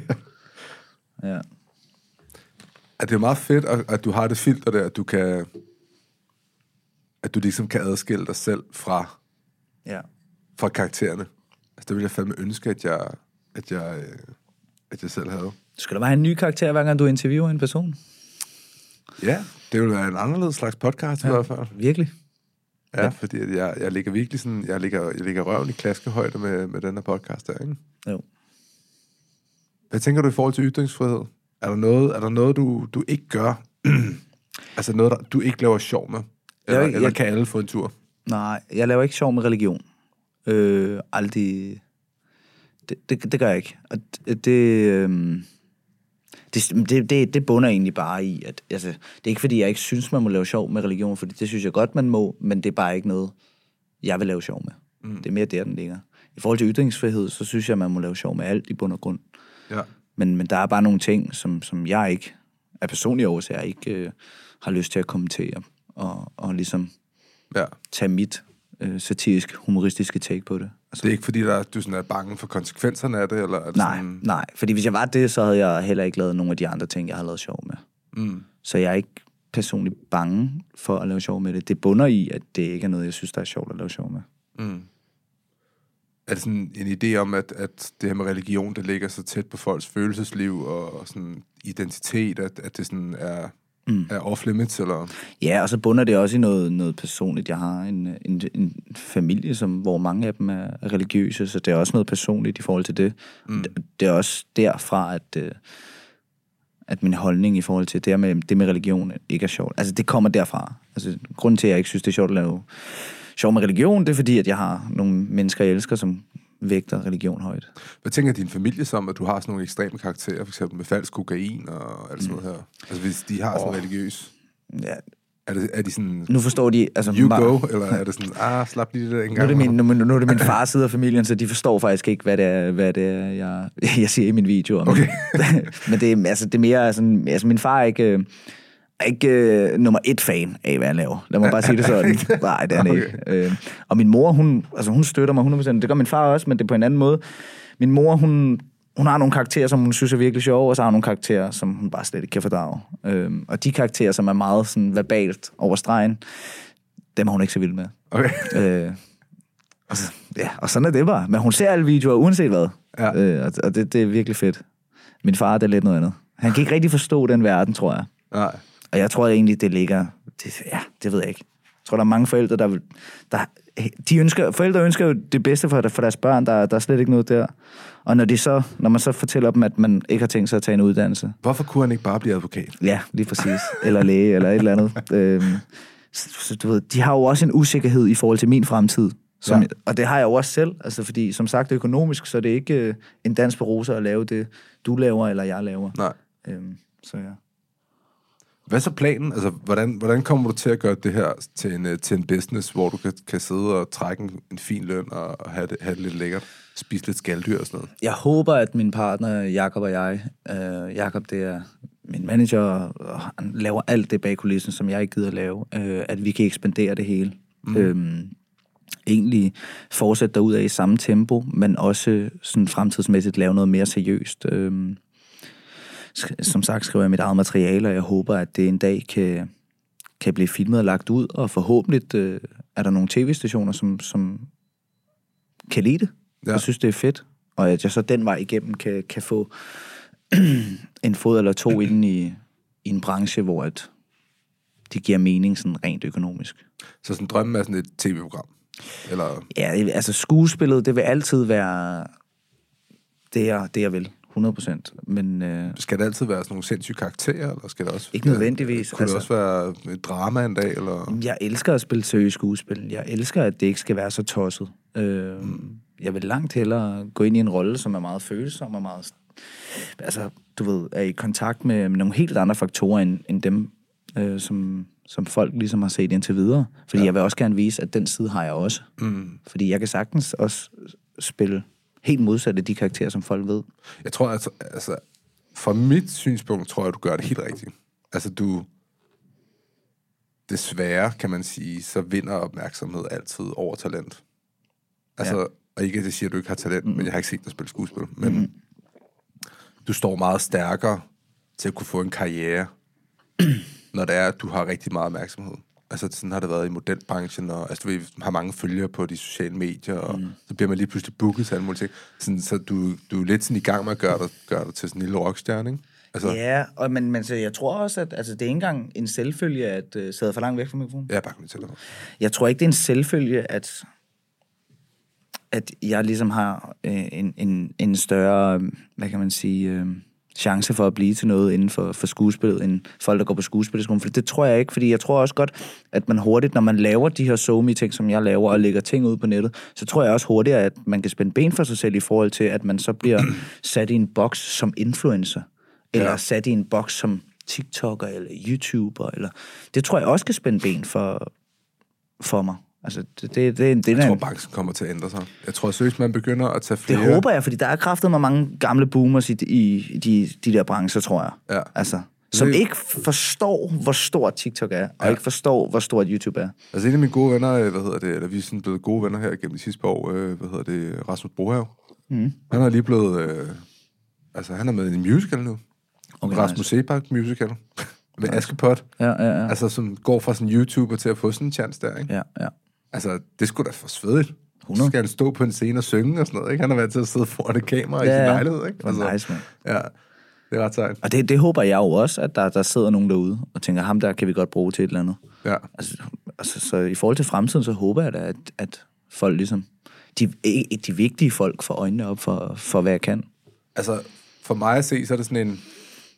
S2: Ja.
S1: At det er meget fedt, at du har det filter der, at du kan, at du ligesom kan adskille dig selv fra,
S2: ja. fra
S1: karaktererne. Altså, det ville jeg fandme ønske, at jeg, at jeg, at jeg selv havde.
S2: Skal der være en ny karakter, hver gang du interviewer en person?
S1: Ja, det vil være en anderledes slags podcast ja, i hvert fald.
S2: Virkelig?
S1: Ja, ja. Fordi jeg, jeg ligger virkelig sådan, jeg ligger, jeg ligger røven i klaskehøjde med, med den her podcast der, ikke?
S2: Jo.
S1: Hvad tænker du i forhold til ytringsfrihed? Er der noget, er der noget du, du ikke gør? Altså noget, der, du ikke laver sjov med? Eller, jeg, eller kan alle få en tur?
S2: Nej, jeg laver ikke sjov med religion. Øh, aldrig... Det, det, det gør jeg ikke. Og det... det øh... Det, det, det, det bunder egentlig bare i, at altså, det er ikke fordi, jeg ikke synes, man må lave sjov med religion, for det synes jeg godt, man må, men det er bare ikke noget, jeg vil lave sjov med. Mm. Det er mere der, den ligger. I forhold til ytringsfrihed, så synes jeg, man må lave sjov med alt i bund og grund.
S1: Ja.
S2: Men, men der er bare nogle ting, som, som jeg ikke, af personlige årsager, ikke øh, har lyst til at kommentere, og, og ligesom
S1: ja.
S2: tage mit øh, satirisk, humoristiske take på det.
S1: Altså, det er ikke fordi, der, du sådan er bange for konsekvenserne af det? Eller er det
S2: nej,
S1: sådan...
S2: nej. Fordi hvis jeg var det, så havde jeg heller ikke lavet nogle af de andre ting, jeg har lavet sjov med. Mm. Så jeg er ikke personligt bange for at lave sjov med det. Det bunder i, at det ikke er noget, jeg synes, der er sjovt at lave sjov med.
S1: Mm. Er det sådan en idé om, at, at det her med religion, det ligger så tæt på folks følelsesliv og, og sådan identitet, at, at det sådan er... Mm. Er off-limits, eller?
S2: Ja, og så bunder det også i noget, noget personligt. Jeg har en, en, en familie, som, hvor mange af dem er religiøse, så det er også noget personligt i forhold til det. Mm. Det, det er også derfra, at, at min holdning i forhold til det med, det med religion ikke er sjovt. Altså, det kommer derfra. Altså, grunden til, at jeg ikke synes, det er sjovt at lave sjov med religion, det er fordi, at jeg har nogle mennesker, jeg elsker, som vægter religion højt.
S1: Hvad tænker din familie som, at du har sådan nogle ekstreme karakterer, for eksempel med falsk kokain og alt sådan noget her? Altså hvis de har sådan oh. religiøs...
S2: Ja.
S1: Er, det, er de sådan...
S2: Nu forstår de... Altså,
S1: you bare, go, eller er det sådan, ah, slap lige det der en gang?
S2: Nu er det min, nu, nu er det min fars side af familien, så de forstår faktisk ikke, hvad det er, hvad det er jeg, jeg siger i min video.
S1: Okay.
S2: Men det, altså, det er mere... Altså, altså min far er ikke... er ikke øh, nummer et fan af, hvad jeg laver. Lad mig bare sige det sådan. Nej, det er han okay. ikke. Øh, og min mor, hun, altså, hun støtter mig hundrede procent. Det gør min far også, men det er på en anden måde. Min mor, hun, hun har nogle karakterer, som hun synes er virkelig sjove, og så har hun nogle karakterer, som hun bare slet ikke kan fordrage. Øh, og de karakterer, som er meget sådan, verbalt over stregen, dem er hun ikke så vild med.
S1: Okay.
S2: Øh, og, så, ja, og sådan er det bare. Men hun ser alle videoer, uanset hvad. Ja. Øh, og og det, det er virkelig fedt. Min far, det er lidt noget andet. Han kan ikke rigtig forstå den verden, tror jeg.
S1: Nej.
S2: Og jeg tror egentlig, det ligger... Det, ja, det ved jeg ikke. tror, der er mange forældre, der, vil, der de ønsker, forældre ønsker jo det bedste for, for deres børn, der, der er slet ikke noget der. Og når, de så, når man så fortæller dem, at man ikke har tænkt sig at tage en uddannelse.
S1: Hvorfor kunne han ikke bare blive advokat?
S2: Ja, lige præcis. Eller læge, eller et eller andet. Øhm, så, du ved, de har jo også en usikkerhed i forhold til min fremtid. Som, ja. Og det har jeg jo også selv, altså fordi som sagt økonomisk, så er det ikke øh, en dans på roser at lave det, du laver, eller jeg laver.
S1: Nej.
S2: Øhm, så ja.
S1: Hvad er så planen? Altså, hvordan, hvordan kommer du til at gøre det her til en, til en business, hvor du kan, kan sidde og trække en, en fin løn og, og have, det, have det lidt lækkert? Spise lidt skaldyr og sådan noget?
S2: Jeg håber, at min partner, Jakob og jeg, øh, Jakob det er min manager, og han laver alt det bag kulissen, som jeg ikke gider lave, øh, at vi kan ekspandere det hele. Mm. Øhm, egentlig fortsætte derudad i samme tempo, men også sådan fremtidsmæssigt lave noget mere seriøst. Øhm, som sagt skriver jeg mit eget materiale, og jeg håber, at det en dag kan, kan blive filmet og lagt ud, og forhåbentlig øh, er der nogle tv-stationer, som, som kan lide det. Ja. Jeg synes, det er fedt, og at jeg så den vej igennem kan, kan få en fod eller to inden i, i en branche, hvor at det giver mening sådan rent økonomisk.
S1: Så sådan drømmen er sådan et tv-program? Eller?
S2: Ja, altså skuespillet, det vil altid være det, jeg, det jeg vil. hundrede procent. Men, øh,
S1: skal det altid være sådan nogle sindssyge karakterer, eller skal det også...
S2: Ikke nødvendigvis.
S1: Kunne altså, det også være et drama en dag, eller...
S2: Jeg elsker at spille seriøst skuespil. Jeg elsker, at det ikke skal være så tosset. Øh, mm. Jeg vil langt hellere gå ind i en rolle, som er meget følsom og meget... Altså, du ved, er i kontakt med, med nogle helt andre faktorer, end, end dem, øh, som, som folk ligesom har set indtil videre. Fordi ja. Jeg vil også gerne vise, at den side har jeg også. Mm. Fordi jeg kan sagtens også spille helt modsat af de karakterer, som folk ved.
S1: Jeg tror, altså, altså fra mit synspunkt, tror jeg, du gør det helt rigtigt. Altså, du... Desværre, kan man sige, så vinder opmærksomhed altid over talent. Altså, ja. Og ikke, at det siger, at du ikke har talent, mm. men jeg har ikke set dig spille skuespil. Men mm. du står meget stærkere til at kunne få en karriere, når det er, at du har rigtig meget opmærksomhed. Altså, sådan har det været i modelbranchen, og altså, du ved, har mange følgere på de sociale medier, og mm. så bliver man lige pludselig booket til alle mulige ting. Sådan, så du, du er lidt sådan i gang med at gøre dig, gøre dig til sådan en lille rockstjerne, ikke? Altså,
S2: ja, og, men, men så jeg tror også, at altså, det er ikke engang en selvfølge, at uh, sidde for langt væk fra mikrofonen.
S1: Ja, bare kom til dig.
S2: Jeg tror ikke, det er en selvfølge, at, at jeg ligesom har øh, en, en, en større, hvad kan man sige... Øh, chance for at blive til noget inden for, for skuespillet, end folk, der går på skuespillerskolen. For det tror jeg ikke, fordi jeg tror også godt, at man hurtigt, når man laver de her SoMe-ting, som jeg laver, og lægger ting ud på nettet, så tror jeg også hurtigt, at man kan spænde ben for sig selv i forhold til, at man så bliver sat i en boks som influencer, eller ja. sat i en boks som TikToker, eller YouTuber, eller... Det tror jeg også kan spænde ben for, for mig. Altså, det, det, det, det
S1: jeg
S2: er
S1: tror,
S2: en...
S1: branchen kommer til at ændre sig. Jeg tror seriøst, man begynder at tage flere...
S2: Det håber jeg, fordi der er kraftet med mange gamle boomers i, i de, de der brancher, tror jeg.
S1: Ja.
S2: Altså, som det... ikke forstår, hvor stort TikTok er, og ja. ikke forstår, hvor stort YouTube er.
S1: Altså, en af mine gode venner, hvad hedder det, eller vi er sådan blevet gode venner her gennem de sidste par år, øh, hvad hedder det, Rasmus Brohave. Mm. Han er lige blevet... Øh, altså, han er med i en musical nu. Okay, Rasmus nice. Sebak musical. Med nice. Askepot.
S2: Ja, ja, ja.
S1: Altså, som går fra sådan en YouTuber til at få sådan en chance der, ikke?
S2: Ja, ja.
S1: Altså, det skulle da for svedigt. Så skal han stå på en scene og synge og sådan noget, ikke? Han har været til at sidde foran et kamera ja, i sin lejlighed, ikke?
S2: Altså, nice, man.
S1: Ja, det er ret sejt.
S2: Og det, det håber jeg jo også, at der, der sidder nogen derude og tænker, ham der kan vi godt bruge til et eller andet.
S1: Ja.
S2: Altså, altså så i forhold til fremtiden, så håber jeg da, at, at folk ligesom... De, de vigtige folk får øjnene op for, for, hvad jeg kan.
S1: Altså, for mig at se, så er det sådan en...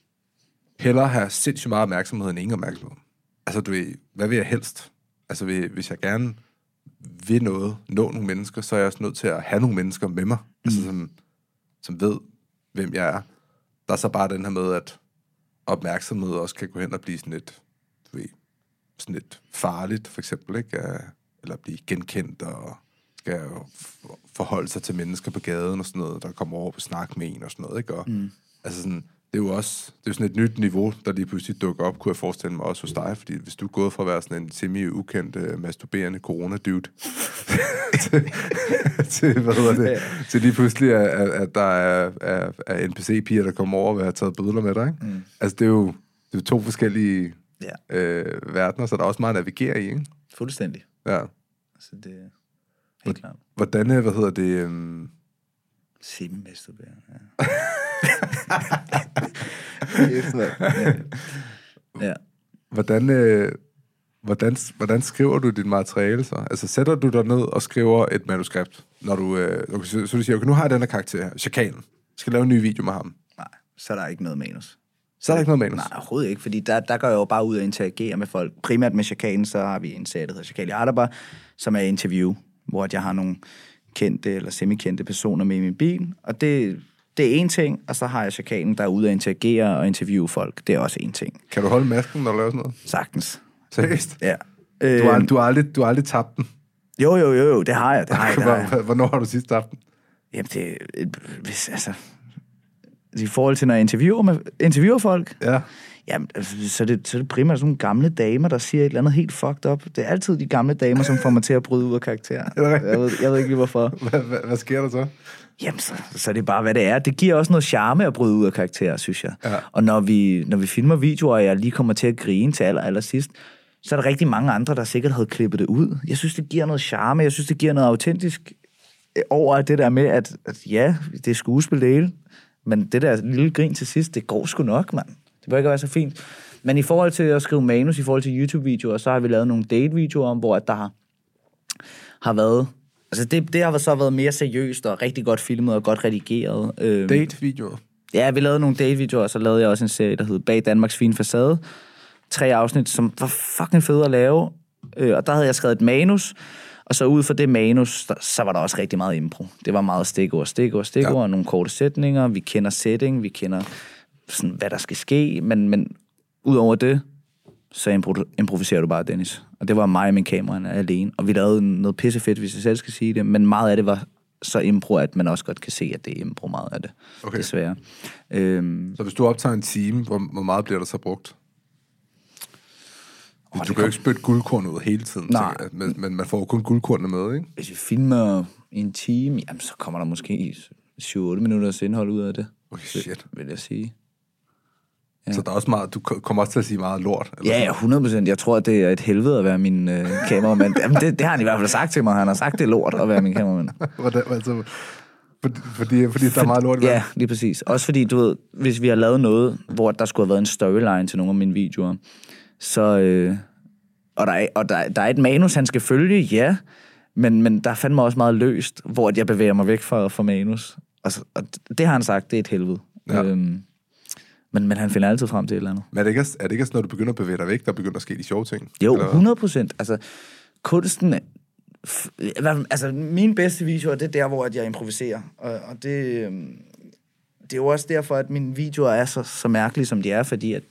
S1: Hellere have sindssygt meget opmærksomhed end ingen opmærksomhed. Altså, du ved, hvad vil jeg helst? Altså, hvis jeg gerne vil noget, nå nogle mennesker, så er jeg også nødt til at have nogle mennesker med mig, mm. altså som, som ved, hvem jeg er. Der er så bare den her med, at opmærksomhed også kan gå hen og blive sådan lidt, du ved, sådan lidt farligt, for eksempel, ikke? Eller blive genkendt og skal forholde sig til mennesker på gaden og sådan noget, der kommer over på snak med en og sådan noget, ikke? Og, mm. altså sådan, det er jo også, det er jo sådan et nyt niveau, der lige pludselig dukker op, kunne jeg forestille mig også hos dig, fordi hvis du er gået fra at være sådan en semi-ukendt, uh, masturberende corona-dude, til, til, hvad hedder det, til lige pludselig, at, at der er, er, er N P C-piger, der kommer over og vil have taget billeder med dig, ikke? Mm. Altså, det er jo, det er jo to forskellige ja. øh, verdener, så der er også meget at navigere i, ikke?
S2: Fuldstændig.
S1: Ja.
S2: Altså, det er helt klart.
S1: Hvordan, hvad hedder det... Um...
S2: Semi-masturberende, ja. yes, ja. ja.
S1: Hvordan, øh, Hvordan, hvordan skriver du dit materiale så? Altså, sætter du dig ned og skriver et manuskript, når du, øh, okay, så, så du siger, okay, nu har jeg den her karakter her, Chakalen. Jeg skal lave en ny video med ham.
S2: Nej, så er der ikke noget manus.
S1: Så er der ikke noget manus?
S2: Nej, overhovedet ikke, fordi der, der går jeg jo bare ud og interagerer med folk. Primært med Chakalen, så har vi en serie, der hedder Chakal i Ardaba, som er interview, hvor jeg har nogle kendte eller semikendte personer med i min bil, og det, det er en ting, og så har jeg Chakalen, der er ude og interagere og interviewe folk. Det er også en ting.
S1: Kan du holde masken, når du laver sådan noget?
S2: Sagtens.
S1: Seriøst?
S2: Ja.
S1: Du har, du har, aldrig, du har aldrig tabt den?
S2: Jo, jo, jo, jo, det har jeg. Det har jeg, det har jeg.
S1: Hvornår har du sidst tabt den?
S2: Jamen, det hvis, altså, i forhold til, når jeg interviewer, med, interviewer folk,
S1: ja.
S2: Jamen, så er, det, så er det primært sådan nogle gamle damer, der siger et eller andet helt fucked up. Det er altid de gamle damer, som får mig til at bryde ud af karakter. Jeg ved, jeg ved ikke lige, hvorfor.
S1: Hvad, hvad, hvad sker der så?
S2: Jamen, så, så er det bare, hvad det er. Det giver også noget charme at bryde ud af karakter, synes jeg. Ja. Og når vi, når vi filmer videoer, og jeg lige kommer til at grine til aller, aller sidst, så er der rigtig mange andre, der sikkert havde klippet det ud. Jeg synes, det giver noget charme. Jeg synes, det giver noget autentisk over det der med, at, at ja, det er skuespil det hele, men det der lille grin til sidst, det går sgu nok, mand. Det bør ikke være så fint. Men i forhold til at skrive manus, i forhold til YouTube-videoer, så har vi lavet nogle date-videoer om, hvor der har, har været... Altså, det, det har så været mere seriøst og rigtig godt filmet og godt redigeret.
S1: Date-videoer?
S2: Ja, vi lavede nogle date-videoer, og så lavede jeg også en serie, der hed Bag Danmarks fine facade. Tre afsnit, som var fucking fede at lave. Og der havde jeg skrevet et manus, og så ud fra det manus, der, så var der også rigtig meget impro. Det var meget stikord, stikord, stikord, ja. Nogle korte sætninger. Vi kender setting, vi kender... sådan, hvad der skal ske, men, men ud over det, så impro- improviserer du bare, Dennis. Og det var mig og min kamera alene, og vi lavede noget pissefedt, hvis jeg selv skal sige det, men meget af det var så impro, at man også godt kan se, at det er impro meget af det, okay. Desværre. Øhm,
S1: så hvis du optager en time, hvor, hvor meget bliver der så brugt? Oh, du kan jo kom... ikke spytte guldkorn ud hele tiden,
S2: Nej.
S1: Jeg, men, men man får jo kun guldkornene med, ikke?
S2: Hvis vi filmer en time, jamen, så kommer der måske syv otte minutters indhold ud af det.
S1: Okay, shit.
S2: Vil jeg sige.
S1: Ja. Så der er også meget, du kommer også til at sige meget lort? Eller
S2: ja, ja, hundrede procent. Jeg tror, at det er et helvede at være min øh, kameramand. Jamen, det, det har han i hvert fald sagt til mig. Han har sagt, det er lort at være min kameramand.
S1: Hvordan, altså, fordi, fordi, fordi der er meget lort i
S2: verden? Ja, lige præcis. Også fordi, du ved, hvis vi har lavet noget, hvor der skulle have været en storyline til nogle af mine videoer, så... Øh, og der er, og der, der er et manus, han skal følge, ja, men, men der er fandme også meget løst, hvor jeg bevæger mig væk fra, fra manus. Og, så, og det har han sagt, det er et helvede. Ja. Øhm, Men, men han finder altid frem til et eller andet.
S1: Men er det ikke, er det ikke når du begynder at bevæge dig væk, der begynder at ske de sjove ting?
S2: Jo, hundrede procent. Altså, kunsten... Altså, mine bedste videoer, det er der, hvor jeg improviserer. Og, og det, det er jo også derfor, at mine videoer er så, så mærkelige, som de er, fordi at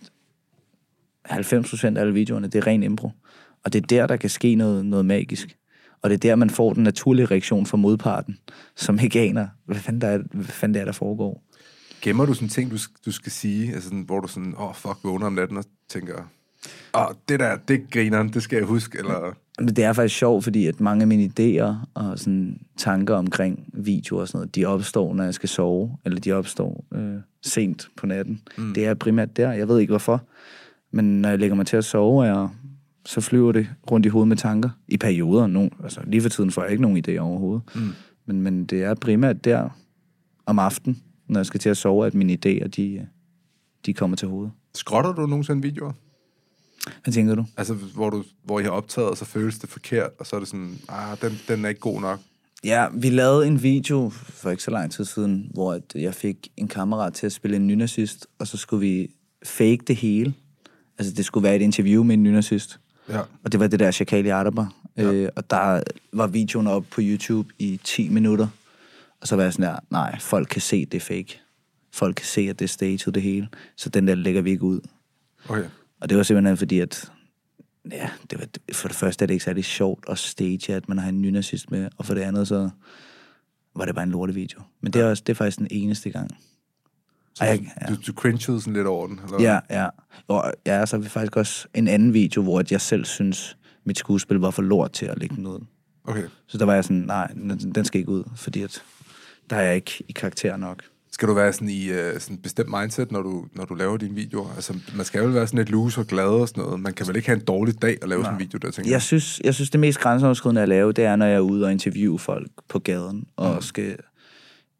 S2: halvfems procent af alle videoerne, det er ren impro. Og det er der, der kan ske noget, noget magisk. Og det er der, man får den naturlige reaktion fra modparten, som ikke aner, hvad fanden, der er, hvad fanden det er, der foregår.
S1: Gemmer du sådan ting, du, du skal sige, altså sådan, hvor du sådan, åh, oh, fuck, vågner om natten og tænker, åh, oh, det der, det griner, det skal jeg huske, eller...
S2: Det er faktisk sjovt, fordi at mange af mine idéer og sådan tanker omkring videoer og sådan noget, de opstår, når jeg skal sove, eller de opstår øh, sent på natten. Mm. Det er primært der, jeg ved ikke hvorfor, men når jeg lægger mig til at sove, jeg, så flyver det rundt i hovedet med tanker, i perioder. Nogen, altså lige for tiden får jeg ikke nogen idéer overhovedet, mm. men, men det er primært der om aftenen, når jeg skal til at sove, at mine idéer, de, de kommer til hovedet.
S1: Skrotter du nogensinde videoer?
S2: Hvad tænker du?
S1: Altså, hvor, du, hvor I har optaget, og så føles det forkert, og så er det sådan, ah, den, den er ikke god nok.
S2: Ja, vi lavede en video for ikke så lang tid siden, hvor jeg fik en kammerat til at spille en nynazist, og så skulle vi fake det hele. Altså, det skulle være et interview med en nynazist. Ja. Og det var det der Chakal i Ardaba. Ja. Øh, og der var videoen op på YouTube i ti minutter. Og så var jeg sådan der, nej, folk kan se, det er fake. Folk kan se, at det er staged, det hele. Så den der lægger vi ikke ud. Okay. Og det var simpelthen fordi, at ja, det var, for det første er det ikke særlig sjovt at stage, at man har en nynazist med, og for det andet, så var det bare en lortevideo. Men det er, også, det er faktisk den eneste gang.
S1: Så Ej, jeg, ja. du, du cringede sådan lidt over den? Eller?
S2: Ja, ja. Og ja, så har vi faktisk også en anden video, hvor jeg selv synes, mit skuespil var for lort til at lægge den ud. Okay. Så der var jeg sådan, nej, den skal ikke ud, fordi at der er jeg ikke i karakter nok.
S1: Skal du være sådan i uh, sådan et bestemt mindset, når du, når du laver dine videoer? Altså, man skal vel være sådan lidt loose og glad og sådan noget. Man kan vel ikke have en dårlig dag at lave Nej. sådan en video, der tænker jeg.
S2: Jeg synes, jeg synes, det mest grænseoverskridende at lave, det er, når jeg er ude og interviewe folk på gaden, og mm. skal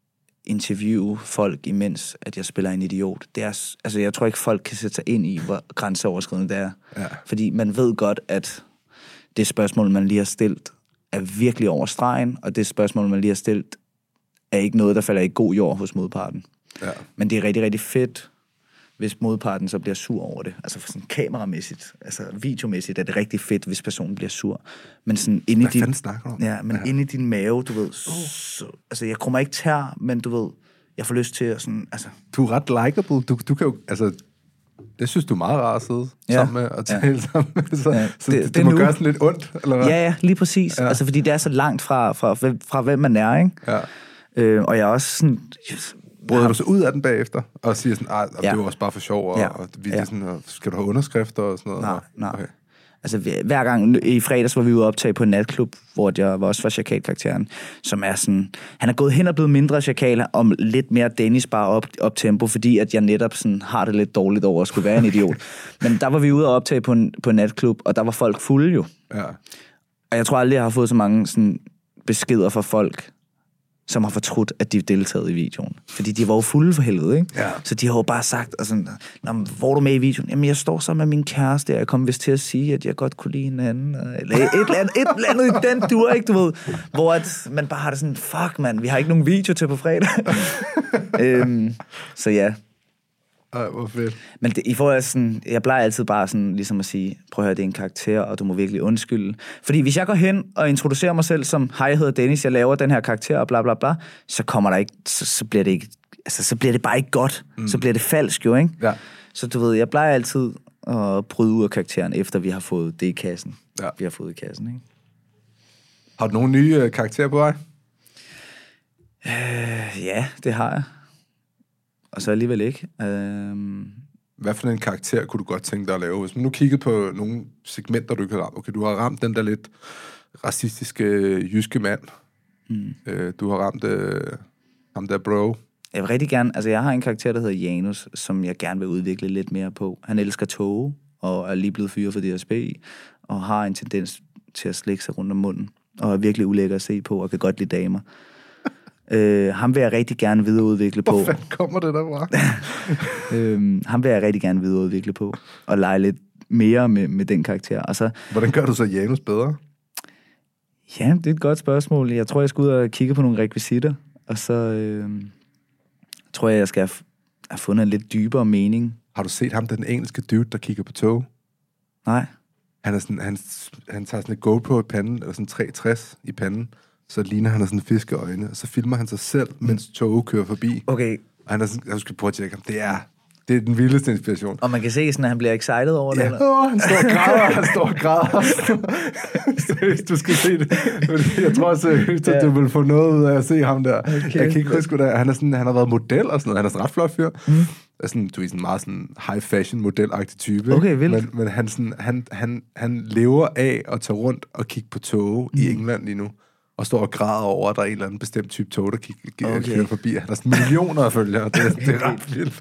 S2: interviewe folk, imens at jeg spiller en idiot. Det er, altså, jeg tror ikke, folk kan sætte sig ind i, hvor grænseoverskridende det er.
S1: Ja.
S2: Fordi man ved godt, at det spørgsmål, man lige har stillet, er virkelig over stregen, og det spørgsmål, man lige har stillet, er ikke noget, der falder i god jord hos modparten.
S1: Ja.
S2: Men det er rigtig, rigtig fedt, hvis modparten så bliver sur over det. Altså sådan kameramæssigt, altså videomæssigt er det rigtig fedt, hvis personen bliver sur. Men sådan inde i
S1: Hvad
S2: din...
S1: fanden snakker du om?
S2: Ja, men
S1: Ja.
S2: inde i din mave, du ved... Så, altså, jeg krummer ikke tær, men du ved, jeg får lyst til at sådan... Altså,
S1: Du er ret likeable. Du, du kan jo... Altså, jeg synes, du er meget rar at sidde
S2: Ja.
S1: sammen med og tale
S2: Ja.
S1: sammen med. Så,
S2: Ja,
S1: så
S2: det-
S1: det, det,
S2: det
S1: må
S2: nu.
S1: gøre sådan lidt ondt, eller hvad?
S2: ja, ja, lige præcis.
S1: Ja.
S2: Ja. Altså, fordi det er så langt fra, fra, fra hvem man er, ikke?
S1: Ja.
S2: Øh, og jeg er også sådan...
S1: Bryder du så ud af den bagefter, og siger sådan, ah,
S2: Ja.
S1: det var også bare for sjov, og,
S2: Ja.
S1: og vi,
S2: Ja.
S1: ja. sådan, og skal du have underskrifter og sådan noget?
S2: Nej,
S1: Og-
S2: nej.
S1: Okay.
S2: Altså, hver gang i fredags var vi ude at optage på en natklub, hvor jeg var også var Chakal-karakteren, som er sådan... Han er gået hen og blevet mindre Chakal, og lidt mere Dennis bare op, op tempo, fordi at jeg netop sådan har det lidt dårligt over at skulle være en idiot. Men der var vi ude at optage på en, på en natklub, og der var folk fulde jo.
S1: Ja.
S2: Og jeg tror aldrig, jeg har fået så mange sådan, beskeder fra folk, som har fortrudt, at de deltaget i videoen. Fordi de var jo fulde for helvede, ikke?
S1: Ja.
S2: Så de har jo bare sagt, altså, Nå, men hvor er du med i videoen? Jamen, jeg står sammen med min kæreste, og jeg kom vist til at sige, at jeg godt kunne lide hinanden. Eller et eller andet, et eller andet i den dur, ikke, du ved? Hvor at man bare har det sådan, fuck, mand, vi har ikke nogen video til på fredag. øhm, så ja.
S1: Ej, hvor fedt.
S2: Men det, i forhold til sådan, jeg plejer altid bare sådan, ligesom at sige, prøv at høre, det er en karakter, og du må virkelig undskylde. Fordi hvis jeg går hen og introducerer mig selv som, hej, jeg hedder Dennis, jeg laver den her karakter, og bla bla bla, så kommer der ikke, så, så bliver det ikke, altså så bliver det bare ikke godt. Mm. Så bliver det falsk jo, ikke?
S1: Ja.
S2: Så du ved, jeg plejer altid at bryde ud af karakteren, efter vi har fået det i kassen.
S1: Ja.
S2: Vi har fået i kassen, ikke?
S1: Har du nogle nye øh, karakterer på vej?
S2: Øh, ja, det har jeg. Og så alligevel ikke. Øhm,
S1: Hvad for en karakter kunne du godt tænke dig at lave? Hvis man nu kiggede på nogle segmenter, du ikke har ramt. Okay, du har ramt den der lidt racistiske jyske mand. Mm. Øh, du har ramt øh, ham der bro.
S2: Jeg vil rigtig gerne, altså jeg har en karakter, der hedder Janus, som jeg gerne vil udvikle lidt mere på. Han elsker tog, og er lige blevet fyret for D S B, og har en tendens til at slikke sig rundt om munden, og er virkelig ulækker at se på, og kan godt lide damer. øh, ham vil jeg rigtig gerne videreudvikle på.
S1: Hvor fanden kommer det der fra?
S2: øh, ham vil jeg rigtig gerne videreudvikle på, og lege lidt mere med, med den karakter. Og så,
S1: Hvordan gør du så Janus bedre?
S2: ja, det er et godt spørgsmål. Jeg tror, jeg skal ud og kigge på nogle rekvisitter, og så øh, tror jeg, jeg skal have, have fundet en lidt dybere mening.
S1: Har du set ham, den engelske dude, der kigger på tog?
S2: Nej.
S1: Han, er sådan, han, han tager sådan et GoPro i panden, eller sådan tre tres i panden, så ligner han sådan fiskeøjne, og så filmer han sig selv, mens toget kører forbi.
S2: Okay.
S1: Og han er sådan, jeg skal prøve at tjekke ham. Det er, det er den vildeste inspiration.
S2: Og man kan se sådan, at han bliver excited over det,
S1: Ja,
S2: eller?
S1: åh, han står og græder, han står og græder. Seriøst, du skal se det. Jeg tror seriøst, at du vil få noget ud af at se ham der. Okay. Jeg kan ikke huske, hvad han er sådan, han har været model og sådan noget. Han er sådan en ret flot fyr. Mm. Sådan, du er sådan en meget sådan high fashion modelagtig type.
S2: Okay, vildt.
S1: Men, men han, sådan, han, han, han lever af at tage rundt og kigge på tog mm. i England lige nu. Og står og græder over, at der er en eller anden bestemt type tog, der kigger
S2: Okay.
S1: kører forbi. Han har sådan millioner af følgere. Det, det er ret vildt.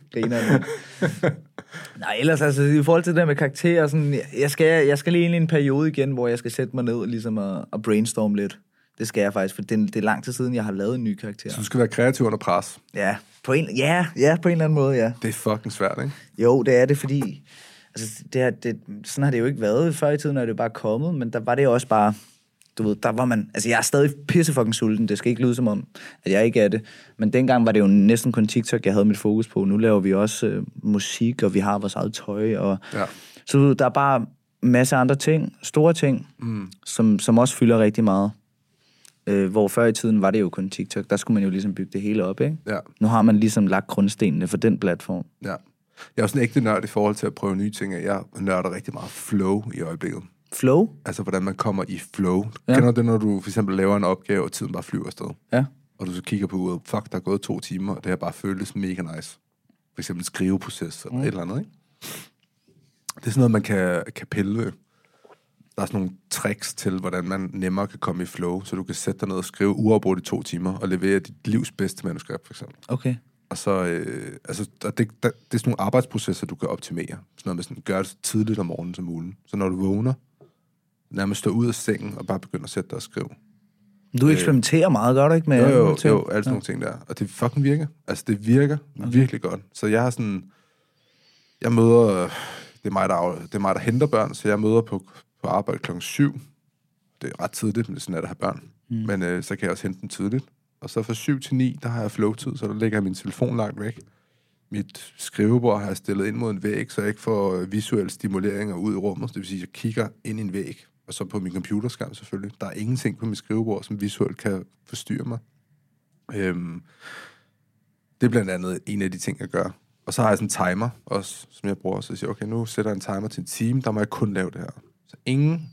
S2: Nej, ellers altså, i forhold til det der med karakterer, sådan, jeg, skal, jeg skal lige ind i en periode igen, hvor jeg skal sætte mig ned ligesom og, og brainstorme lidt. Det skal jeg faktisk, for det, det er lang tid siden, jeg har lavet en ny karakter.
S1: Så du skal være kreativ under pres.
S2: Ja, på en, ja, ja, på en eller anden måde, ja.
S1: Det er fucking svært, ikke?
S2: Jo, det er det, fordi altså, det er, det, sådan har det jo ikke været. Før i tiden er det jo bare kommet, men der var det jo også bare, du ved, der var man, altså jeg er stadig pisse fucking sulten, det skal ikke lyde som om, at jeg ikke er det, men dengang var det jo næsten kun TikTok, jeg havde mit fokus på. Nu laver vi også øh, musik, og vi har vores eget tøj, og
S1: Ja.
S2: så der er bare en masse andre ting, store ting, mm. som, som også fylder rigtig meget. Øh, hvor før i tiden var det jo kun TikTok, der skulle man jo ligesom bygge det hele op, ikke?
S1: Ja.
S2: Nu har man ligesom lagt grundstenene for den platform.
S1: Ja. Jeg er jo sådan en ægte nørd i forhold til at prøve nye ting. Jeg nørder rigtig meget flow i øjeblikket.
S2: Flow?
S1: Altså, hvordan man kommer i flow.
S2: Ja.
S1: Kender du det, når du for eksempel laver en opgave, og tiden bare flyver afsted?
S2: Ja.
S1: Og du så kigger på uret, fuck, der er gået to timer, og det har bare føltes mega nice. For eksempel en skriveproces, eller mm. et eller andet, ikke? Det er sådan noget, man kan, kan pille ved. Der er sådan nogle tricks til, hvordan man nemmere kan komme i flow, så du kan sætte dig ned og skrive uafbrudt i to timer, og levere dit livs bedste manuskript, for eksempel.
S2: Okay.
S1: Og så, øh, altså, og det, der, det er sådan nogle arbejdsprocesser, du kan optimere. Sådan noget med sådan, gøre det så tidligt om morgenen som muligt. Så når du vågner, nærmest stå ud af sengen og bare begynde at sætte dig og skrive.
S2: Du eksperimenterer meget, gør du ikke? Med
S1: jo, jo,
S2: ting?
S1: jo, alle sådan nogle ting der. Og det fucking virker. Altså, det virker okay. virkelig godt. Så jeg har sådan... Jeg møder... Det er mig, der, det er mig, der henter børn, så jeg møder på, på arbejde klokken syv. Det er ret tidligt, men det er sådan, at jeg har børn. Mm. Men øh, så kan jeg også hente dem tidligt. Og så fra syv til ni, der har jeg flowtid, så der lægger jeg min telefon langt væk. Mit skrivebord har jeg stillet ind mod en væg, så jeg ikke får visuelle stimuleringer ud i rummet. Det vil sige, at jeg kigger ind i en væg, og så på min computerskærm selvfølgelig. Der er ingenting på mit skrivebord, som visuelt kan forstyrre mig. Øhm, det er blandt andet en af de ting, jeg gør. Og så har jeg sådan en timer også, som jeg bruger. Så jeg siger, okay, nu sætter jeg en timer til en time, der må jeg kun lave det her. Så ingen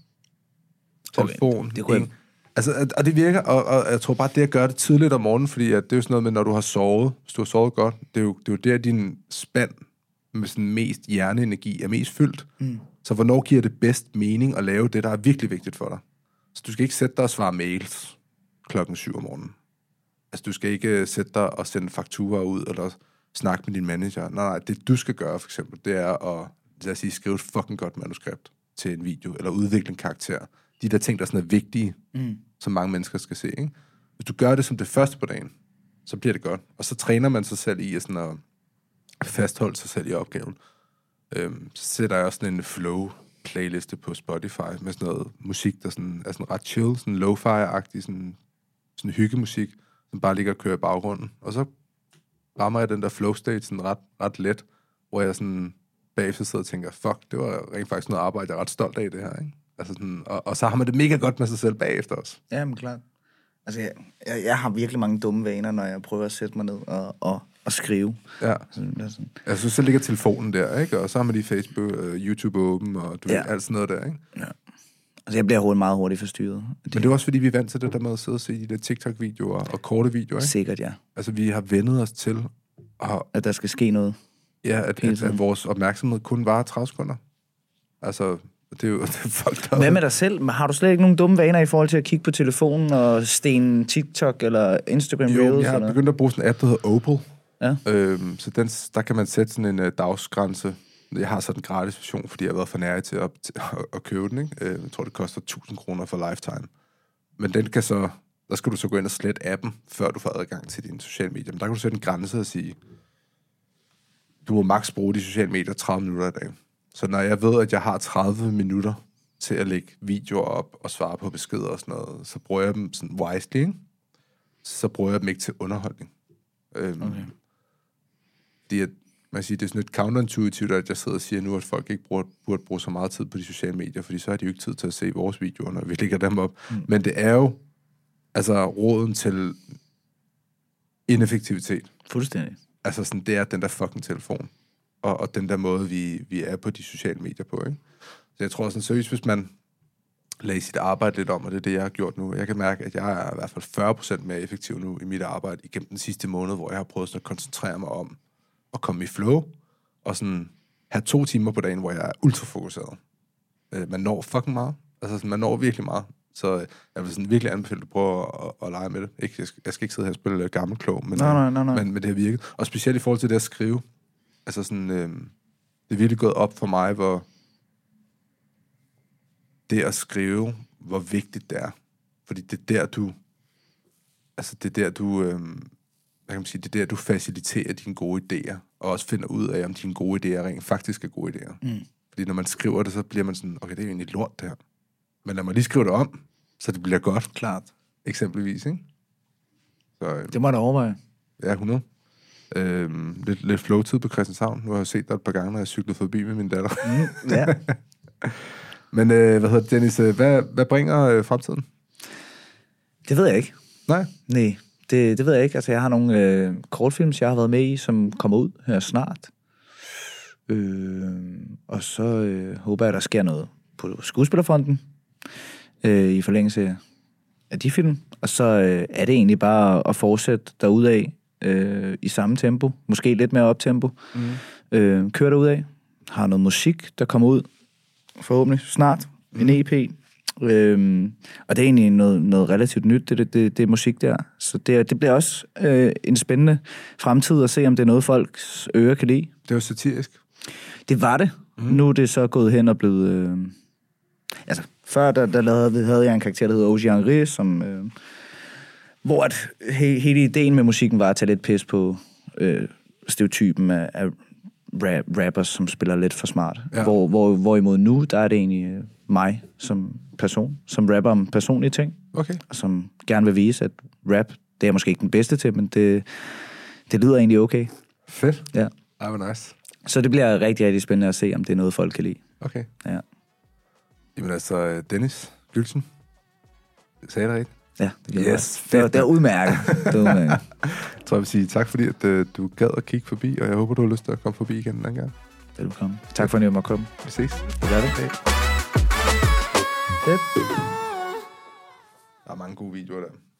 S1: telefon,
S2: okay, det kunne
S1: ingen... Altså, og det virker, og, og jeg tror bare, det at gøre det tidligt om morgenen, fordi at det er jo sådan noget med, når du har sovet, hvis du har sovet godt, det er jo, det er jo der, din spand med sådan mest hjerneenergi er mest fyldt. Mm. Så hvornår giver det bedst mening at lave det, der er virkelig vigtigt for dig? Så du skal ikke sætte dig og svare mails klokken syv om morgenen. Altså, du skal ikke sætte dig og sende fakturer ud, eller snakke med din manager. Nej, nej, det du skal gøre, for eksempel, det er at, lad os sige, skrive et fucking godt manuskript til en video, eller udvikle en karakter. De der ting, der sådan er vigtige, mm. som mange mennesker skal se, ikke? Hvis du gør det som det første på dagen, så bliver det godt. Og så træner man sig selv i at, sådan at fastholde sig selv i opgaven. Øhm, så sætter jeg også sådan en flow-playliste på Spotify med sådan noget musik, der sådan, er sådan ret chill, sådan lo-fi-agtig, sådan, sådan hyggemusik, som bare ligger og kører i baggrunden. Og så rammer jeg den der flow-state sådan ret, ret let, hvor jeg sådan bagefter sidder og tænker, fuck, det var rent faktisk noget arbejde, jeg er ret stolt af det her, ikke? Altså sådan, og, og så har man det mega godt med sig selv bagefter også.
S2: Ja, men klart. Altså, jeg, jeg, jeg har virkelig mange dumme vaner, når jeg prøver at sætte mig ned og, og, og skrive.
S1: Ja. Sådan, sådan. Altså, så ligger telefonen der, ikke? Og så har man lige Facebook, uh, YouTube åben, og du ja. ved, alt sådan noget der, ikke? Ja.
S2: Altså, jeg bliver hurtigt, meget hurtigt forstyrret.
S1: Det... Men det er også, fordi vi er vant til det der med at sidde og se de der TikTok-videoer og korte videoer, ikke?
S2: Sikkert, ja.
S1: Altså, vi har vendet os til...
S2: At, at der skal ske noget.
S1: Ja, at, at, at vores opmærksomhed kun varer tredive sekunder. Altså... Det er jo det er folk, der...
S2: Hvad med dig selv? Har du slet ikke nogen dumme vaner i forhold til at kigge på telefonen og sten TikTok eller Instagram Reels?
S1: Jo, jeg har
S2: eller?
S1: begyndt at bruge sådan en app, der hedder Opal.
S2: Ja. Øhm,
S1: så den, der kan man sætte sådan en uh, dagsgrænse. Jeg har sådan en gratis version, fordi jeg har været for nær til at, til at, at købe den. Ikke? Jeg tror, det koster tusind kroner for lifetime. Men den kan så... Der skal du så gå ind og slette appen, før du får adgang til dine sociale medier. Men der kan du sætte en grænse og sige, du må maks bruge de sociale medier tredive minutter i dag. Så når jeg ved, at jeg har tredive minutter til at lægge videoer op og svare på beskeder og sådan noget, så bruger jeg dem sådan wisely, ikke? Så bruger jeg dem ikke til underholdning. Øhm, okay. Det er, man siger, det er sådan lidt counterintuitivt, at jeg sidder og siger nu, at folk ikke bruger, burde bruge så meget tid på de sociale medier, fordi så har de jo ikke tid til at se vores videoer, når vi lægger dem op. Mm. Men det er jo altså råden til ineffektivitet.
S2: Fuldstændig.
S1: Altså sådan, det er den der fucking telefon. Og, og den der måde, vi, vi er på de sociale medier på, ikke? Så jeg tror sådan seriøst, hvis man lader sit arbejde lidt om, og det er det, jeg har gjort nu. Jeg kan mærke, at jeg er i hvert fald fyrre procent mere effektiv nu i mit arbejde igennem den sidste måned, hvor jeg har prøvet sådan at koncentrere mig om at komme i flow, og sådan have to timer på dagen, hvor jeg er ultrafokuseret. Øh, man når fucking meget. Altså sådan, man når virkelig meget. Så jeg vil sådan virkelig anbefale, at du prøver at, at, at lege med det. Ikke, jeg, skal, jeg skal ikke sidde her og spille gammel klog, men,
S2: nej, nej, nej, nej.
S1: men, men det har virket. Og specielt i forhold til det at skrive. Altså sådan, øh, det er virkelig gået op for mig, hvor det at skrive, hvor vigtigt det er. Fordi det er der, du, altså det er der, du, øh, hvad kan man sige, det er der, du faciliterer dine gode idéer, og også finder ud af, om dine gode idéer rent faktisk er gode idéer. Mm. Fordi når man skriver det, så bliver man sådan, okay, det er jo egentlig lort, det her. Men lad mig lige skrive det om, så det bliver godt.
S2: Klart.
S1: Eksempelvis, ikke? Så, øh,
S2: det må jeg overveje.
S1: Ja, hundrede. Øhm, lidt, lidt flow-tid på Christianshavn. Nu har jeg set dig et par gange, når jeg cyklede forbi med min datter.
S2: Mm, ja.
S1: Men øh, hvad hedder det, Dennis? Hvad, hvad bringer øh, fremtiden?
S2: Det ved jeg ikke.
S1: Nej?
S2: Nej, det, det ved jeg ikke. Altså, jeg har nogle øh, kortfilms, jeg har været med i, som kommer ud her snart. Øh, og så øh, håber jeg, at der sker noget på skuespillerfronten øh, i forlængelse af de film. Og så øh, er det egentlig bare at fortsætte derudad øh, i samme tempo. Måske lidt mere optempo. Mm. Øh, kører derudad. Har noget musik, der kommer ud forhåbentlig snart. Mm. En E P. Øh, og det er egentlig noget, noget relativt nyt, det, det, det, det musik der. Så det, det bliver også øh, en spændende fremtid at se, om det er noget, folks ører kan lide.
S1: Det var satirisk.
S2: Det var det. Mm. Nu er det så gået hen og blevet... Øh... Altså, før der, der lavede, havde jeg en karakter, der hedder O G Henri, som, øh, hvor at he, hele ideen med musikken var at tage lidt pis på øh, stereotypen af, af rap, rappers, som spiller lidt for smart. Ja. Hvor, hvor, hvorimod nu, der er det egentlig mig som person, som rapper om personlige ting,
S1: okay.
S2: som gerne vil vise, at rap, det er jeg måske ikke den bedste til, men det, det lyder egentlig okay.
S1: Fedt.
S2: Ja.
S1: Ej, hvor nice.
S2: Så det bliver rigtig, rigtig spændende at se, om det er noget, folk kan lide.
S1: Okay.
S2: Ja.
S1: Jamen altså, Dennis Gyltzen, sagde jeg rigtigt?
S2: Ja, det gør
S1: yes,
S2: det. Det, det er udmærket. Det er udmærket.
S1: Jeg tror, jeg vil sige tak, fordi at, uh, du gad at kigge forbi, og jeg håber, du har lyst til at komme forbi igen en anden gang.
S2: Velkommen. Tak for, at jeg måtte komme.
S1: Vi ses.
S2: Det gør det.
S1: Fedt. Der er mange gode videoer der.